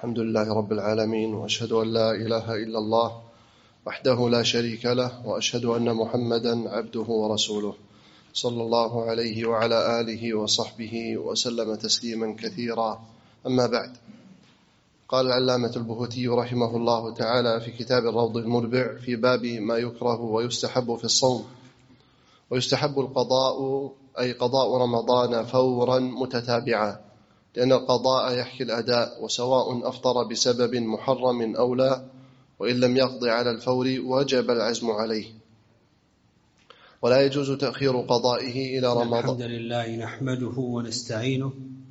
الحمد لله رب العالمين، وأشهد أن لا إله إلا الله وحده لا شريك له، وأشهد أن محمدا عبده ورسوله صلى الله عليه وعلى آله وصحبه وسلم تسليما كثيرا. أما بعد، قال العلامة البهوتي رحمه الله تعالى في كتاب الروض المربع في باب ما يكره ويستحب في الصوم: ويستحب القضاء أي قضاء رمضان فورا متتابعا، لأن القضاء يحكي الأداء، وسواء أفطر بسبب محرم أو لا، وإن لم يقضي على الفور وجب العزم عليه. ولا يجوز تأخير قضائه إلى رمضان. الحمد لله نحمده ونستعينه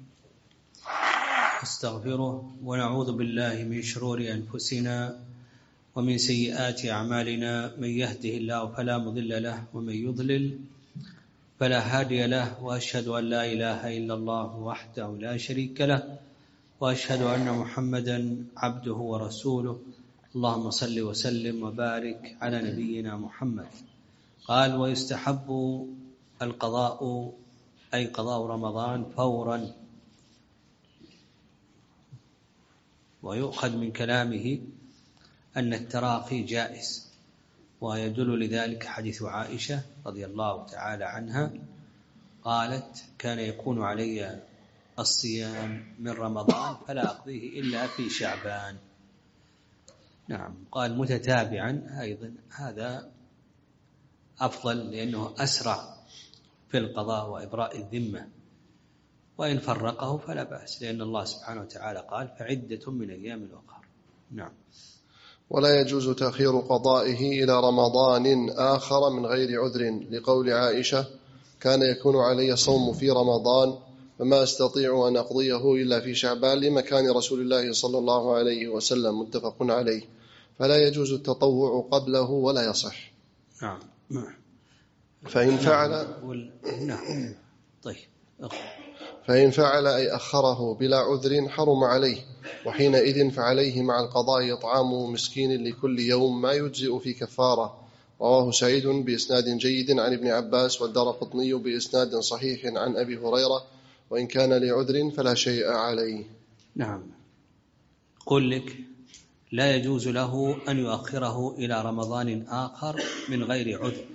نستغفره ونعوذ بالله من شرور أنفسنا ومن سيئات أعمالنا، من يهده الله فلا مضل له ومن يضلل فلا هادي له، وأشهد أن لا إله إلا الله وحده لا شريك له، وأشهد أن محمدا عبده ورسوله. اللهم صل وسلم وبارك على نبينا محمد. قال: ويستحب القضاء أي قضاء رمضان فورا. ويؤخذ من كلامه أن التراخي جائز، ويدل لذلك حديث عائشة رضي الله تعالى عنها قالت: كان يكون علي الصيام من رمضان فلا أقضيه إلا في شعبان. نعم. قال متتابعا أيضا، هذا أفضل لأنه أسرع في القضاء وإبراء الذمة، وإن فرقه فلا بأس، لأن الله سبحانه وتعالى قال: فعدة من أيام أخرى. نعم. ولا يجوز تأخير قضائه إلى رمضان آخر من غير عذر، لقول عائشة: كان يكون علي صوم في رمضان فما أستطيع أن أقضيه إلا في شعبان، لمكان رسول الله صلى الله عليه وسلم، متفق عليه. فلا يجوز التطوع قبله ولا يصح. نعم. فإن فعل نعم. طيب. فإن فعل أي أخره بلا عذر حرم عليه، وحينئذ فعليه مع القضاء إطعام مسكين لكل يوم ما يجزئ في كفارة. رواه سعيد بإسناد جيد عن ابن عباس، والدارقطني بإسناد صحيح عن أبي هريرة، وإن كان لعذر فلا شيء عليه. نعم. قل لك لا يجوز له أن يؤخره إلى رمضان آخر من غير عذر،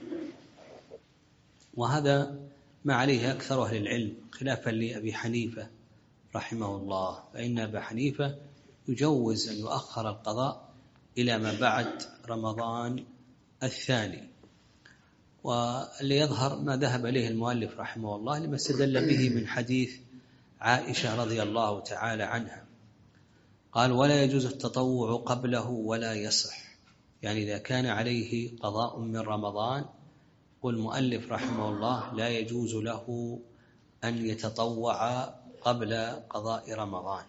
وهذا ما عليه أكثر أهل العلم، خلافا لأبي حنيفة رحمه الله، فإن أبا حنيفة يجوز أن يؤخر القضاء إلى ما بعد رمضان الثاني. واللي يظهر ما ذهب إليه المؤلف رحمه الله لما استدل به من حديث عائشة رضي الله تعالى عنها. قال: ولا يجوز التطوع قبله ولا يصح، يعني إذا كان عليه قضاء من رمضان، والمؤلف رحمه الله لا يجوز له أن يتطوع قبل قضاء رمضان.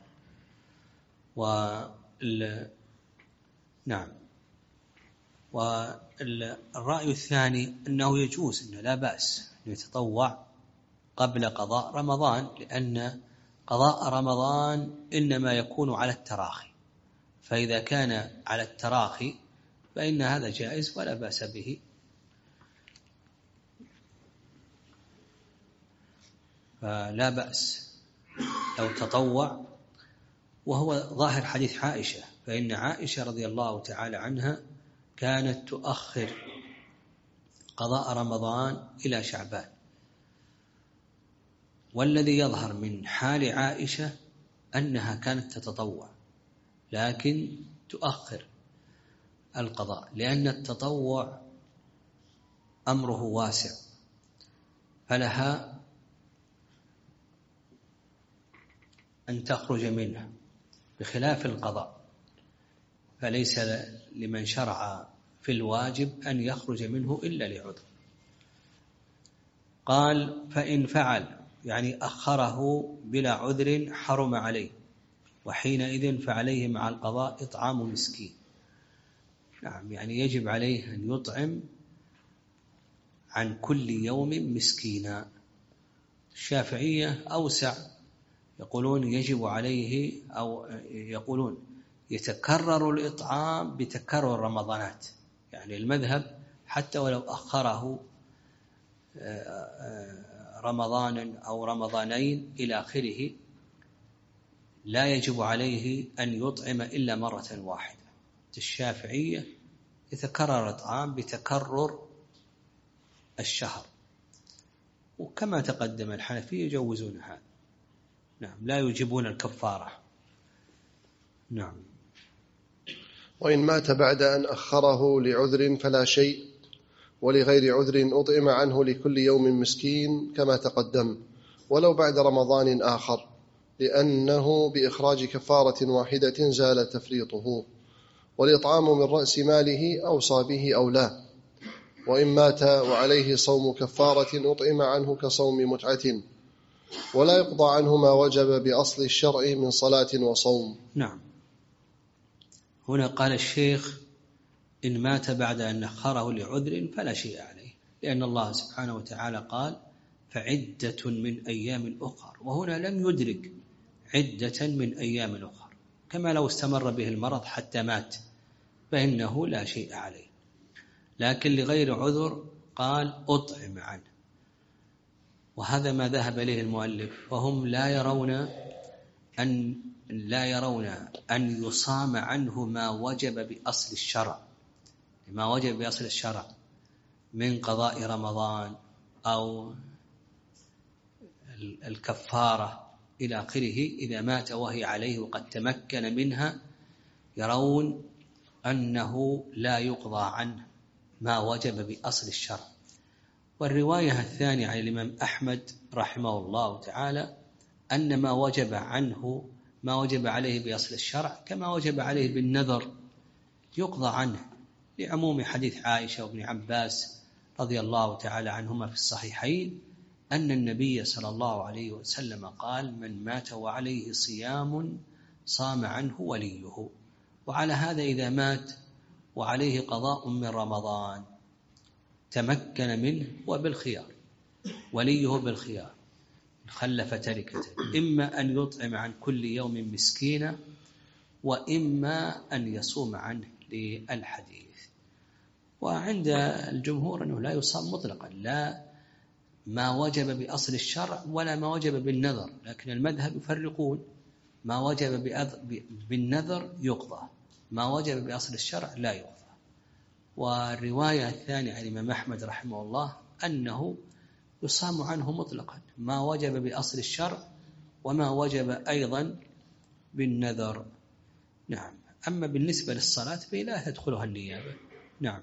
نعم. والرأي الثاني أنه يجوز، أنه لا بأس أن يتطوع قبل قضاء رمضان، لأن قضاء رمضان إنما يكون على التراخي، فإذا كان على التراخي فإن هذا جائز ولا بأس به. فلا بأس لو تطوع، وهو ظاهر حديث عائشة، فإن عائشة رضي الله تعالى عنها كانت تؤخر قضاء رمضان إلى شعبان، والذي يظهر من حال عائشة أنها كانت تتطوع، لكن تؤخر القضاء، لأن التطوع أمره واسع، فلها أن تخرج منه، بخلاف القضاء فليس لمن شرع في الواجب أن يخرج منه إلا لعذر. قال: فإن فعل، يعني أخره بلا عذر حرم عليه، وحينئذ فعليه مع القضاء إطعام مسكين. نعم، يعني يجب عليه أن يطعم عن كل يوم مسكينا. الشافعية أوسع، يقولون يجب عليه، أو يقولون يتكرر الإطعام بتكرر رمضانات، يعني المذهب حتى ولو أخره رمضانا أو رمضانين إلى آخره لا يجب عليه أن يطعم إلا مرة واحدة. الشافعية يتكرر الطعام بتكرر الشهر، وكما تقدم الحنفية يجوزون هذا. نعم، لا يجيبون الكفارة. نعم. وإن مات بعد أن أخره لعذر فلا شيء، ولغير عذر أطعم عنه لكل يوم مسكين كما تقدم، ولو بعد رمضان آخر، لأنه بإخراج كفارة واحدة زال تفريطه، والإطعام من رأس ماله أوصى به أو لا. وإن مات وعليه صوم كفارة أطعم عنه كصوم متعة، ولا يقضى عنه ما وجب بأصل الشرع من صلاة وصوم. نعم. هنا قال الشيخ: إن مات بعد أن أخره لعذر فلا شيء عليه، لأن الله سبحانه وتعالى قال: فعدة من أيام أخر، وهنا لم يدرك عدة من أيام أخر، كما لو استمر به المرض حتى مات فإنه لا شيء عليه. لكن لغير عذر قال: أطعم عنه، وهذا ما ذهب إليه المؤلف، وهم لا يرون أن يصام عنه ما وجب بأصل الشرع، ما وجب بأصل الشرع من قضاء رمضان أو الكفارة إلى آخره. إذا مات وهي عليه وقد تمكن منها، يرون أنه لا يقضى عنه ما وجب بأصل الشرع. والرواية الثانية عن الإمام أحمد رحمه الله تعالى أن ما وجب عنه ما وجب عليه بأصل الشرع كما وجب عليه بالنذر يقضى عنه، لعموم حديث عائشة وابن عباس رضي الله تعالى عنهما في الصحيحين أن النبي صلى الله عليه وسلم قال: من مات وعليه صيام صام عنه وليه. وعلى هذا إذا مات وعليه قضاء من رمضان تمكن منه وبالخيار، وليه بالخيار، خلف تركته، إما أن يطعم عن كل يوم مسكينا، وإما أن يصوم عنه للحديث. وعند الجمهور أنه لا يصام مطلقا، لا ما وجب بأصل الشرع ولا ما وجب بالنذر، لكن المذهب يفرقون: ما وجب بالنذر يقضى، ما وجب بأصل الشرع لا يقضى. والرواية الثانية عن الإمام أحمد رحمه الله أنه يصام عنه مطلقا، ما وجب بأصل الشرع وما وجب أيضا بالنذر. نعم. أما بالنسبة للصلاة فلا تدخلها النيابة. نعم.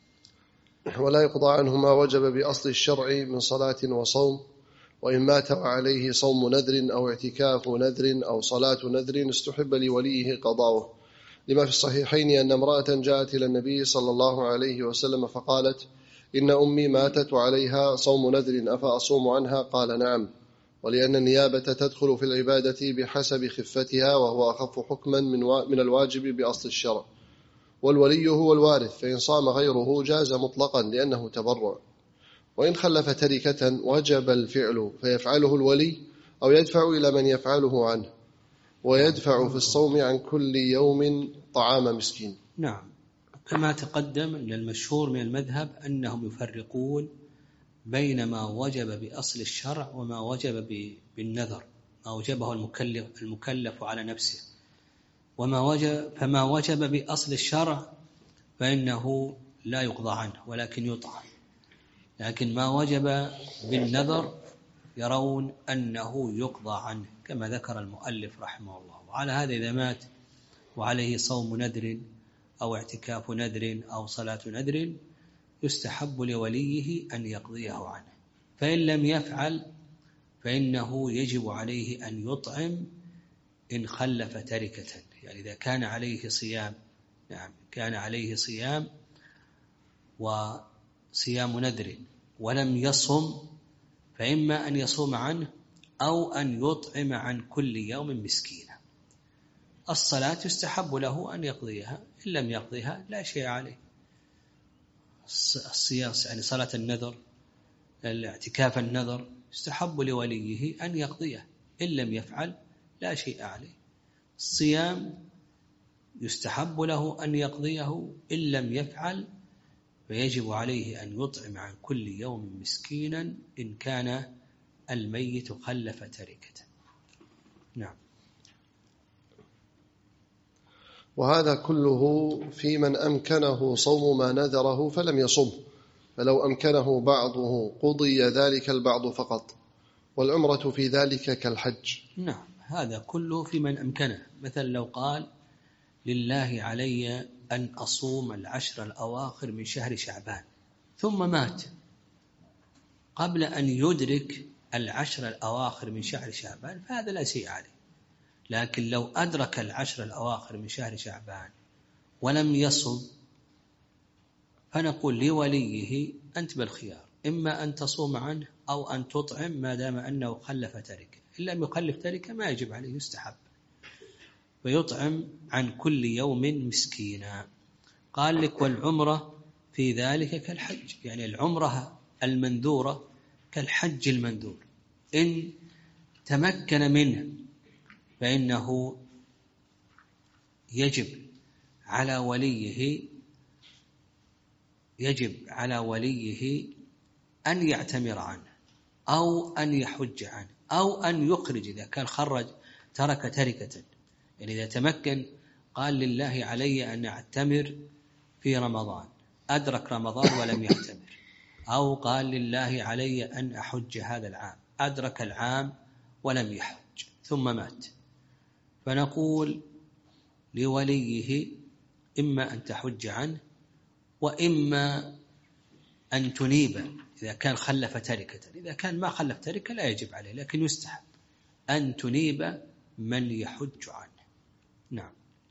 ولا يقضى عنه ما وجب بأصل الشرع من صلاة وصوم. وإن مات وعليه صوم نذر أو اعتكاف نذر أو صلاة نذر استحب لوليه قضاؤه، لما في الصحيحين أن امرأة جاءت إلى النبي صلى الله عليه وسلم فقالت: إن أمي ماتت وعليها صوم نذر أفأصوم عنها؟ قال: نعم، ولأن النيابة تدخل في العبادة بحسب خفتها، وهو أخف حكما من الواجب بأصل الشرع. والولي هو الوارث، فإن صام غيره جاز مطلقا لأنه تبرع. وإن خلف تركة وجب الفعل فيفعله الولي أو يدفع إلى من يفعله عنه، ويدفع في الصوم عن كل يوم طعام مسكين. نعم. كما تقدم أن المشهور من المذهب أنهم يفرقون بين ما وجب بأصل الشرع وما وجب بالنذر، ما وجبه المكلف على نفسه، فما وجب بأصل الشرع فإنه لا يقضى عنه ولكن يطعم، لكن ما وجب بالنذر يرون أنه يقضى عنه كما ذكر المؤلف رحمه الله. وعلى هذا إذا مات وعليه صوم نذر أو اعتكاف نذر أو صلاة نذر يستحب لوليه أن يقضيه عنه، فإن لم يفعل فإنه يجب عليه أن يطعم إن خلف تركة، يعني إذا كان عليه صيام، نعم، كان عليه صيام وصيام نذر ولم يصم، فإما أن يصوم عنه أو أن يطعم عن كل يوم مسكينا. الصلاة يستحب له أن يقضيها، إن لم يقضيها لا شيء عليه. الصيام يعني صلاة النذر، الاعتكاف النذر يستحب لوليه أن يقضيه، إن لم يفعل لا شيء عليه. الصيام يستحب له أن يقضيه، إن لم يفعل فيجب عليه أن يطعم عن كل يوم مسكينا إن كان الميت خلف تركة. نعم. وهذا كله في من أمكنه صوم ما نذره فلم يصم، فلو أمكنه بعضه قضي ذلك البعض فقط، والعمرة في ذلك كالحج. نعم، هذا كله في من أمكنه. مثلا لو قال لله علي أن أصوم 10 الأواخر من شهر شعبان، ثم مات قبل أن يدرك 10 الأواخر من شهر شعبان، فهذا لا شيء عليه. لكن لو أدرك 10 الأواخر من شهر شعبان ولم يصم، فنقول لوليه أنت بالخيار، إما أن تصوم عنه أو أن تطعم ما دام أنه خلف تركه. إن لم يخلف تركه ما يجب عليه، يستحب، ويطعم عن كل يوم مسكينا. قال لك والعمرة في ذلك كالحج، يعني العمرة المنذورة كالحج المنذور، إن تمكن منه فإنه يجب على وليه أن يعتمر عنه أو أن يحج عنه أو أن يخرج إذا كان ترك تركة. يعني إذا تمكن قال لله علي أن أعتمر في رمضان، أدرك رمضان ولم يعتمر، أو قال لله علي أن أحج هذا العام، أدرك العام ولم يحج ثم مات، فنقول لوليه إما أن تحج عنه وإما أن تنيب إذا كان خلف تركة. إذا كان ما خلف تركة لا يجب عليه، لكن يستحب أن تنيب من يحج عنه. نعم.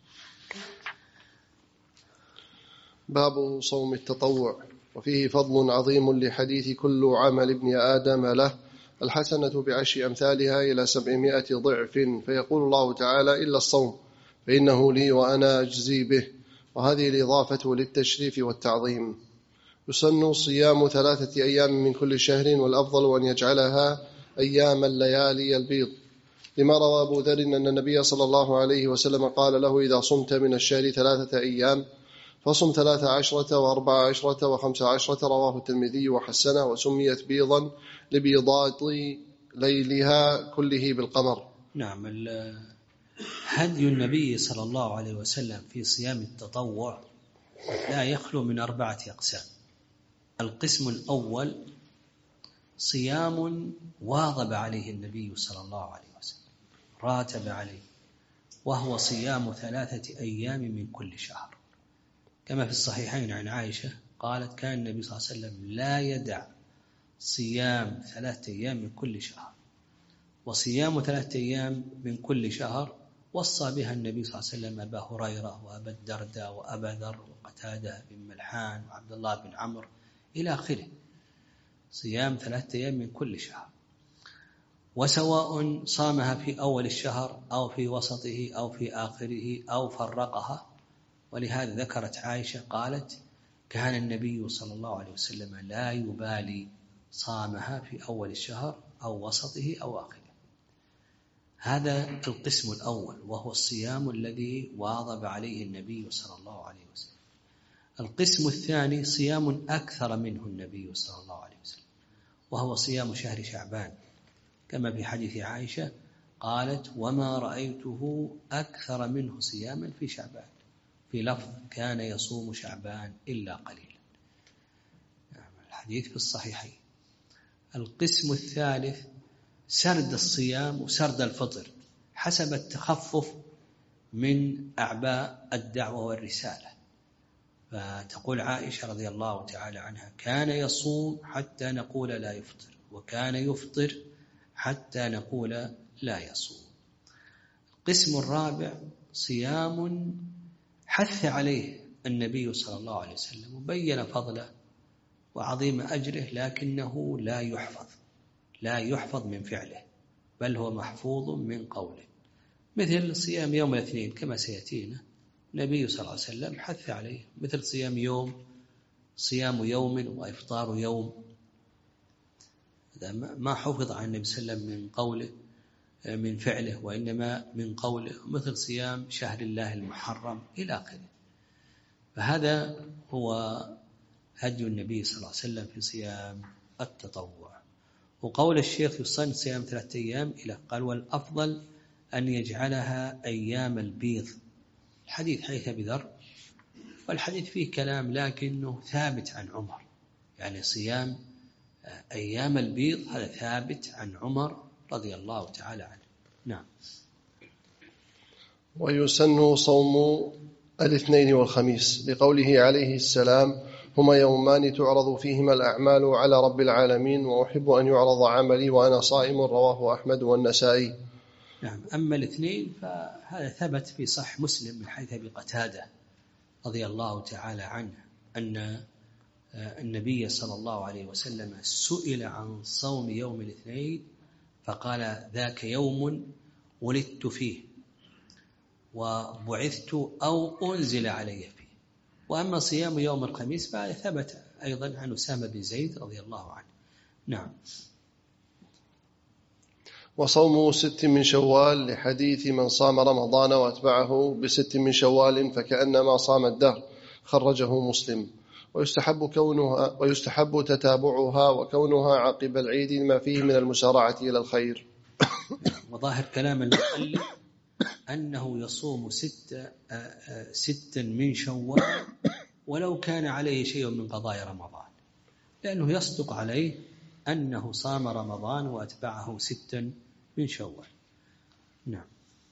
باب صوم التطوع. وفيه فضل عظيم لحديث كل عمل ابن آدم له الحسنة بعشر أمثالها إلى 700 ضعف، فيقول الله تعالى إلا الصوم فإنه لي وأنا أجزي به، وهذه الإضافة للتشريف والتعظيم. يسن صيام 3 أيام من كل شهر، والأفضل أن يجعلها أيام الليالي البيض، لما روى أبو ذر أن النبي صلى الله عليه وسلم قال له إذا صمت من الشهر 3 أيام فصم 13 و14 و15، رواه الترمذي وحسنه، وسميت بيضا لبيضات ليلها كله بالقمر. نعم. هدي النبي صلى الله عليه وسلم في صيام التطوع لا يخلو من 4 أقسام. القسم الأول صيام واظب عليه النبي صلى الله عليه وسلم، راتب عليه، وهو صيام 3 أيام من كل شهر، كما في الصحيحين عن عائشة قالت كان النبي صلى الله عليه وسلم لا يدع صيام 3 أيام من كل شهر. وصيام 3 أيام من كل شهر وصى بها النبي صلى الله عليه وسلم أبا هريرة وأبا الدرداء وأبا ذر وقتادة بن ملحان وعبد الله بن عمرو إلى آخره، صيام 3 أيام من كل شهر، وسواء صامها في أول الشهر أو في وسطه أو في آخره أو فرقها. ولهذا ذكرت عائشة قالت كان النبي صلى الله عليه وسلم لا يبالي صامها في أول الشهر أو وسطه أو آخره. هذا القسم الأول، وهو الصيام الذي واظب عليه النبي صلى الله عليه وسلم. القسم الثاني صيام أكثر منه النبي صلى الله عليه وسلم، وهو صيام شهر شعبان، كما في حديث عائشة قالت وما رأيته أكثر منه صياما في شعبان، في لفظ كان يصوم شعبان إلا قليلا. الحديث في الصحيحين. القسم الثالث سرد الصيام وسرد الفطر حسب التخفف من أعباء الدعوة والرسالة. فتقول عائشة رضي الله تعالى عنها كان يصوم حتى نقول لا يفطر، وكان يفطر حتى نقول لا يصوم. القسم الرابع صيام حث عليه النبي صلى الله عليه وسلم وبين فضله وعظيم أجره، لكنه لا يحفظ من فعله، بل هو محفوظ من قوله، مثل صيام يوم الاثنين كما سيأتينا النبي صلى الله عليه وسلم حث عليه، مثل صيام يوم وإفطار يوم، هذا ما حفظ عن النبي صلى الله عليه وسلم من قوله من فعله، وإنما من قوله، مثل صيام شهر الله المحرم إلى آخره. فهذا هو هدي النبي صلى الله عليه وسلم في صيام التطوع. وقول الشيخ يصن صيام 3 أيام إلى قال والأفضل أن يجعلها أيام البيض، الحديث حديث أبي ذر، والحديث فيه كلام لكنه ثابت عن عمر، يعني صيام أيام البيض هذا ثابت عن عمر رضي الله تعالى عنه. نعم. ويسن صوم الاثنين والخميس لقوله عليه السلام: هما يومان تعرض فيهما الأعمال على رب العالمين، وأحب أن يعرض عملي وأنا صائم، رواه أحمد والنسائي. نعم. أما الاثنين فهذا ثبت في صحيح مسلم من حديث أبي قتادة رضي الله تعالى عنه أن النبي صلى الله عليه وسلم سئل عن صوم يوم الاثنين فقال: ذاك يوم ولدت فيه وبعثت أو أنزل علي فيه. وأما صيام يوم الخميس فهذا ثبت أيضا عن أسامة بن زيد رضي الله عنه. نعم. وصوم 6 من شوال لحديث من صام رمضان وأتبعه ب6 من شوال فكأنما صام الدهر، خرجه مسلم. ويستحب تتابعها وكونها عقب العيد ما فيه من المسارعة إلى الخير. وظاهر كلام المؤلف أنه يصوم 6 من شوال ولو كان عليه شيء من قضاء رمضان، لأنه يصدق عليه أنه صام رمضان وأتبعه 6 من شوال. نعم.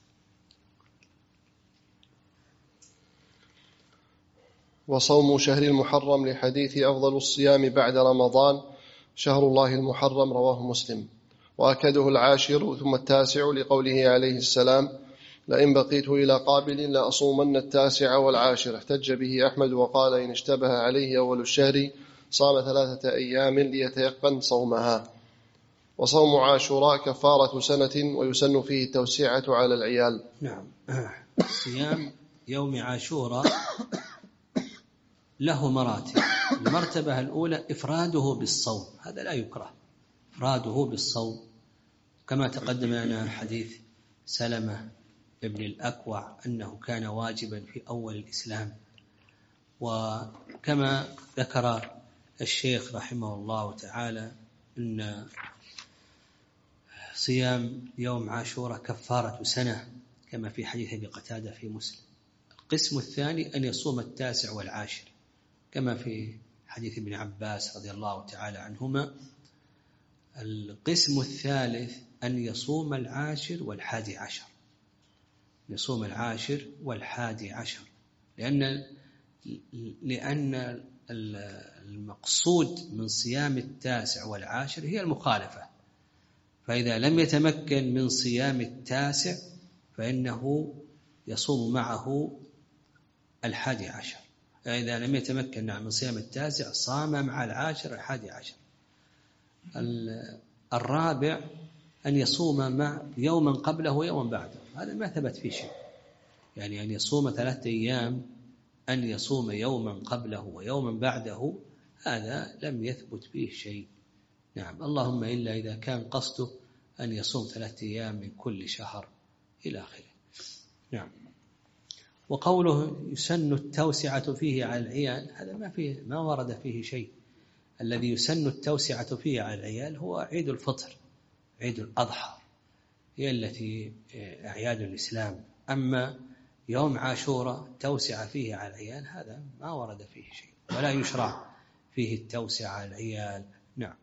وصوم شهر المحرم لحديث أفضل الصيام بعد رمضان شهر الله المحرم، رواه مسلم. وأكده 10 ثم 9 لقوله عليه السلام: لئن بقيت إلى قابل لأصومن 9 و10. احتج به أحمد وقال: إن اشتبه عليه أول الشهر صام 3 أيام ليتيقن صومها. وصوم عاشوراء كفارة سنة ويسن فيه التوسعة على العيال. نعم. صيام يوم عاشوراء له مراتب. المرتبة الأولى إفراده بالصوم، هذا لا يكره، إفراده بالصوم، كما تقدم لنا حديث سلمة ابن الأكوع أنه كان واجبا في أول الإسلام. وكما ذكر الشيخ رحمه الله تعالى أن صيام يوم عاشوراء كفارة سنة كما في حديث أبي قتادة في مسلم. القسم الثاني أن يصوم 9 و10 كما في حديث ابن عباس رضي الله تعالى عنهما. القسم الثالث أن يصوم 10 و11، يصوم 10 و11، لأن المقصود من صيام 9 و10 هي المخالفة، فإذا لم يتمكن من صيام 9 فإنه يصوم معه 11، فإذا لم يتمكن من صيام 9 صام مع 10 11. الرابع أن يصوم مع يوما قبله ويوما بعده، هذا ما ثبت فيه شيء، يعني أن يصوم 3 أيام، أن يصوم يوما قبله ويوما بعده، هذا لم يثبت فيه شيء. نعم. اللهم إلا إذا كان قصده أن يصوم 3 أيام من كل شهر إلى آخره. نعم. وقوله يسن التوسعة فيه على العيال، هذا ما ورد فيه شيء. الذي يسن التوسعة فيه على العيال هو عيد الفطر، عيد الأضحى، هي التي أعياد الإسلام. أما يوم عاشوراء توسع فيه على العيال هذا ما ورد فيه شيء، ولا يشرع فيه التوسع على العيال. نعم.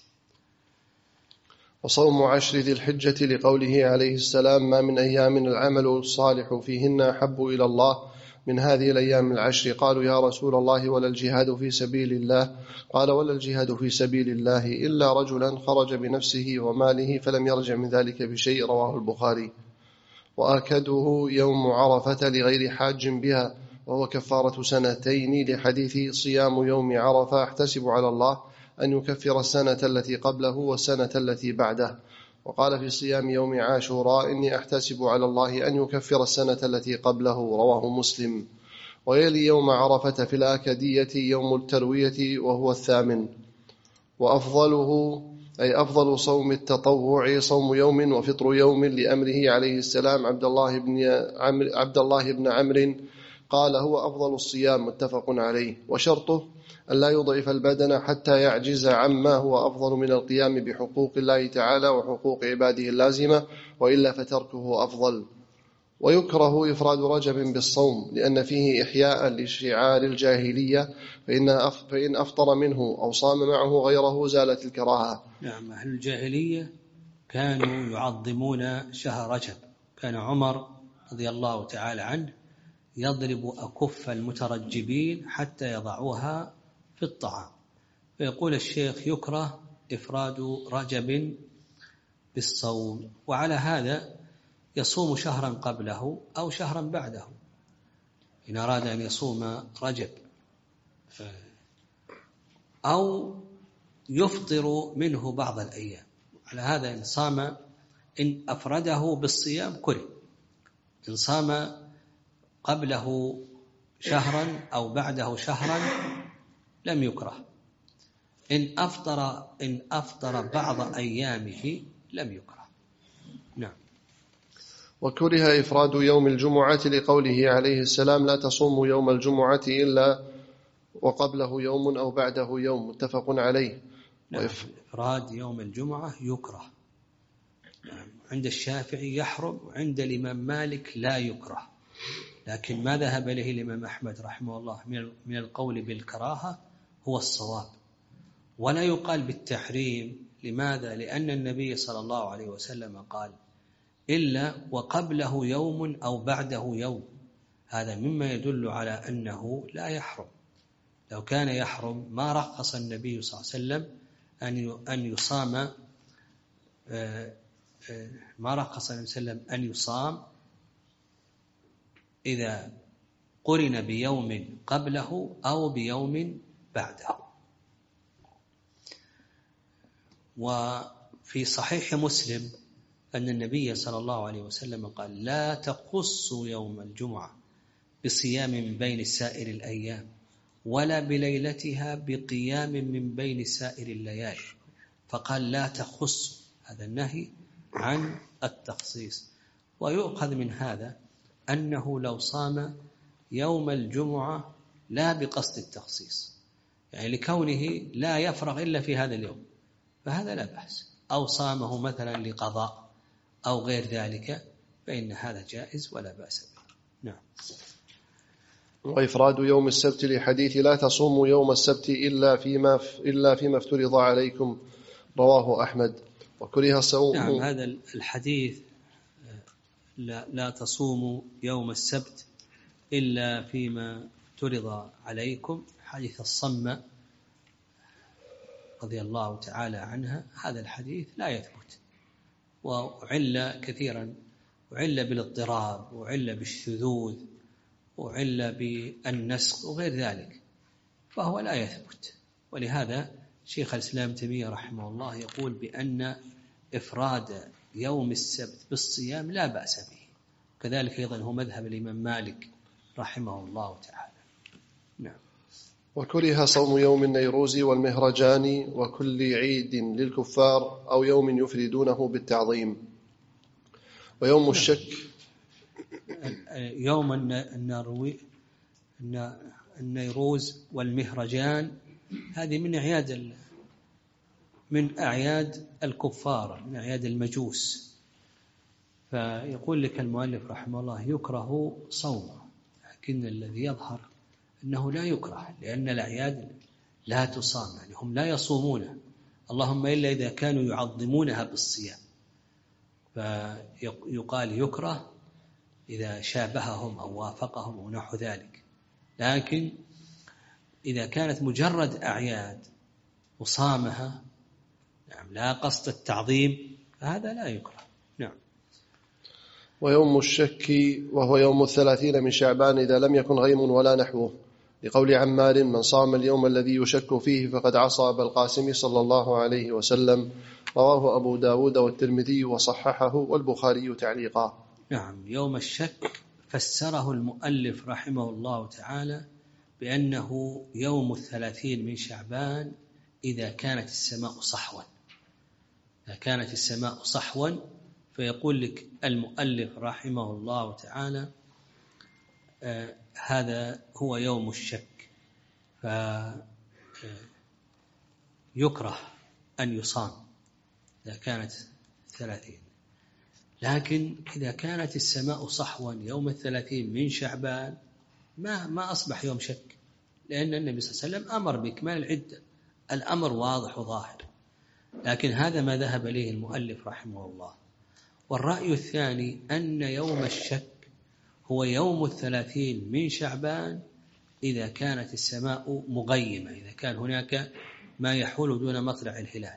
وصوم 10 ذي الحجة لقوله عليه السلام: ما من أيام العمل الصالح فيهن أحب إلى الله من هذه الأيام 10. قالوا: يا رسول الله ولا الجهاد في سبيل الله؟ قال: ولا الجهاد في سبيل الله إلا رجلا خرج بنفسه وماله فلم يرجع من ذلك بشيء، رواه البخاري. وآكده يوم عرفة لغير حاج بها، وهو كفارة 2 لحديث صيام يوم عرفة أحتسب على الله أن يكفر السنة التي قبله والسنة التي بعده. وقال في صيام يوم عاشوراء: إني أحتسب على الله أن يكفر السنة التي قبله، رواه مسلم. ويلي يوم عرفة في الآكدية يوم التروية وهو 8. وأفضله أي أفضل صوم التطوع صوم يوم وفطر يوم، لأمره عليه السلام عبد الله بن عمرو قال: هو أفضل الصيام، متفق عليه. وشرطه أن لا يضعف البدن حتى يعجز عما هو أفضل من القيام بحقوق الله تعالى وحقوق عباده اللازمة، وإلا فتركه أفضل. ويكره إفراد رجب بالصوم لأن فيه إحياء لشعار الجاهلية، فإن أفطر منه أو صام معه غيره زالت الكراهة. نعم، أهل الجاهلية كانوا يعظمون شهر رجب. كان عمر رضي الله تعالى عنه يضرب أكف المترجبين حتى يضعوها في الطعام. فيقول الشيخ: يكره إفراد رجب بالصوم، وعلى هذا يصوم شهرا قبله أو شهرا بعده إن أراد أن يصوم رجب، أو يفطر منه بعض الأيام. على هذا إن صام، إن أفرده بالصيام كره، إن صام قبله شهرا أو بعده شهرا لم يكره، إن أفطر بعض أيامه لم يكره. نعم. وكره إفراد يوم الجمعة لقوله عليه السلام: لا تصوموا يوم الجمعة إلا وقبله يوم أو بعده يوم، متفق عليه. نعم. إفراد يوم الجمعة يكره. نعم. عند الشافعي يحرم، وعند الإمام مالك لا يكره، لكن ما ذهب إليه الإمام أحمد رحمه الله من القول بالكراهة هو الصواب، ولا يقال بالتحريم. لماذا؟ لأن النبي صلى الله عليه وسلم قال: إلا وقبله يوم أو بعده يوم. هذا مما يدل على أنه لا يحرم. لو كان يحرم ما رخص النبي صلى الله عليه وسلم أن يصام، ما رخص النبي صلى الله عليه وسلم أن يصام إذا قرن بيوم قبله أو بيوم بعده. وفي صحيح مسلم أن النبي صلى الله عليه وسلم قال: لا تخصوا يوم الجمعة بصيام من بين سائر الأيام، ولا بليلتها بقيام من بين سائر الليالي. فقال: لا تخصوا، هذا النهي عن التخصيص. ويؤخذ من هذا أنه لو صام يوم الجمعة لا بقصد التخصيص، يعني لكونه لا يفرغ إلا في هذا اليوم، فهذا لا بأس، أو صامه مثلا لقضاء أو غير ذلك، فإن هذا جائز ولا بأس به. نعم. وإفراد يوم السبت لحديث: لا تصوموا يوم السبت إلا فيما افترض عليكم، رواه أحمد. وكره الصوم. نعم، هذا الحديث لا تصوموا يوم السبت إلا فيما افترض عليكم، حديث الصمة رضي الله تعالى عنها، هذا الحديث لا يثبت، وعل كثيرا، وعل بالاضطراب، وعل بالشذوذ، وعل بالنسخ وغير ذلك، فهو لا يثبت. ولهذا شيخ الإسلام تيمية رحمه الله يقول بأن إفراد يوم السبت بالصيام لا بأس به، كذلك أيضا هو مذهب الإمام مالك رحمه الله تعالى. نعم. وكره صوم يوم النيروز والمهرجان وكل عيد للكفار أو يوم يفردونه بالتعظيم. ويوم الشك، يوم النيروز والمهرجان هذه من أعياد الكفار، من أعياد المجوس. فيقول لك المؤلف رحمه الله: يكره صومه، لكن الذي يظهر أنه لا يكره، لأن الأعياد لا تصام، يعني هم لا يصومون، اللهم إلا إذا كانوا يعظمونها بالصيام، فيقال يكره إذا شابههم أو وافقهم أو نحو ذلك. لكن إذا كانت مجرد أعياد وصامها، نعم، لا قصد التعظيم، فهذا لا يكره. نعم. ويوم الشك وهو يوم 30 من شعبان إذا لم يكن غيم ولا نحوه، لقول عمار: من صام اليوم الذي يشك فيه فقد عصى أبا القاسم صلى الله عليه وسلم، رواه أبو داود والترمذي وصححه والبخاري تعليقا. نعم. يوم الشك فسره المؤلف رحمه الله تعالى بأنه يوم 30 من شعبان إذا كانت السماء صحوا. إذا كانت السماء صحوا، فيقول لك المؤلف رحمه الله تعالى هذا هو يوم الشك، فيكره أن يصام إذا كانت 30. لكن إذا كانت السماء صحوا يوم 30 من شعبان ما أصبح يوم شك، لأن النبي صلى الله عليه وسلم أمر بإكمال العدة، الأمر واضح وظاهر. لكن هذا ما ذهب إليه المؤلف رحمه الله. والرأي الثاني أن يوم الشك هو يوم 30 من شعبان إذا كانت السماء مغيمة، إذا كان هناك ما يحول دون مطلع الهلال،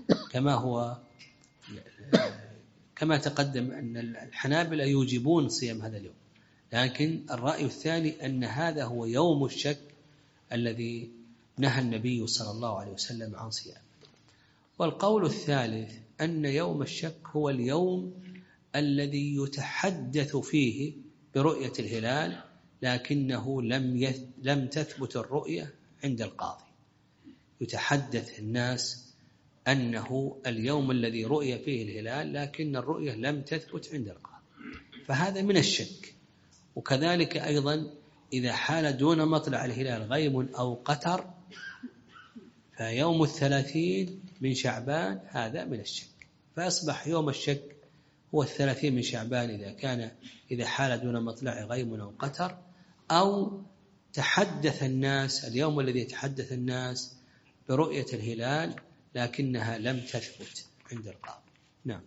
كما تقدم أن الحنابلة يوجبون صيام هذا اليوم. لكن الرأي الثاني أن هذا هو يوم الشك الذي نهى النبي صلى الله عليه وسلم عن صيامه. والقول الثالث أن يوم الشك هو اليوم الذي يتحدث فيه برؤية الهلال، لكنه لم تثبت الرؤية عند القاضي. يتحدث الناس أنه اليوم الذي رؤي فيه الهلال، لكن الرؤية لم تثبت عند القاضي، فهذا من الشك. وكذلك أيضا إذا حال دون مطلع الهلال غيم أو قتر، فيوم 30 من شعبان هذا من الشك، فأصبح يوم الشك هو 30 من شعبان إذا حال دون مطلع غيم أو قتر، أو تحدث الناس اليوم الذي يتحدث الناس برؤية الهلال لكنها لم تثبت عند القاضي. نعم.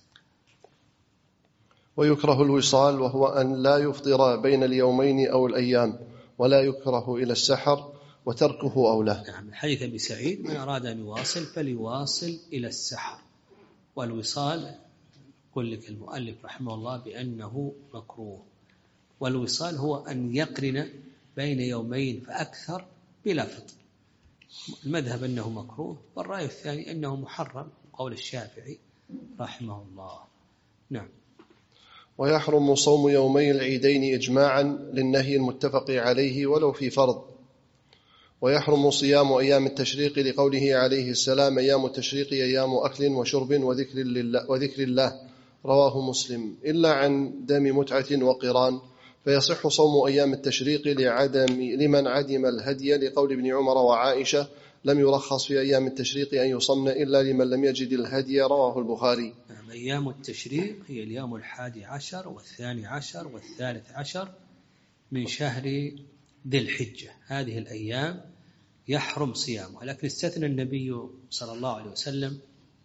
ويكره الوصال، وهو أن لا يفطر بين اليومين أو الأيام، ولا يكره إلى السحر، وتركه أولى. نعم. الحديث أبي سعيد: من أراد أن يواصل فليواصل إلى السحر. والوصال يقول لك المؤلف رحمه الله بأنه مكروه. والوصال هو أن يقرن بين يومين فأكثر بلا فطر. المذهب أنه مكروه، والرأي الثاني أنه محرم، قول الشافعي رحمه الله. نعم. ويحرم صوم يومي العيدين إجماعا للنهي المتفق عليه ولو في فرض. ويحرم صيام أيام التشريق لقوله عليه السلام: أيام التشريق أيام أكل وشرب وذكر الله، رواه مسلم، إلا عن دم متعة وقران، فيصح صوم أيام التشريق لمن عدم الهدي، لقول ابن عمر وعائشة: لم يرخص في أيام التشريق أن يصمن إلا لمن لم يجد الهدي، رواه البخاري. أيام التشريق هي اليوم 11 و12 و13 من شهر ذي الحجة. هذه الأيام يحرم صيامها، لكن استثنى النبي صلى الله عليه وسلم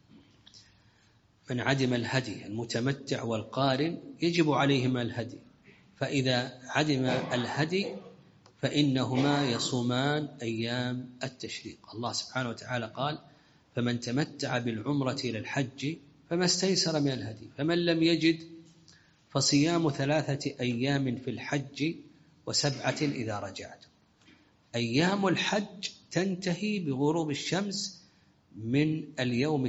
من عدم الهدي، المتمتع والقارن يجب عليهما الهدي، فإذا عدم الهدي فإنهما يصومان أيام التشريق. الله سبحانه وتعالى قال: فمن تمتع بالعمرة إلى الحج فما استيسر من الهدي، فمن لم يجد فصيام 3 أيام في الحج و7 إذا رجعت. أيام الحج تنتهي بغروب الشمس من اليوم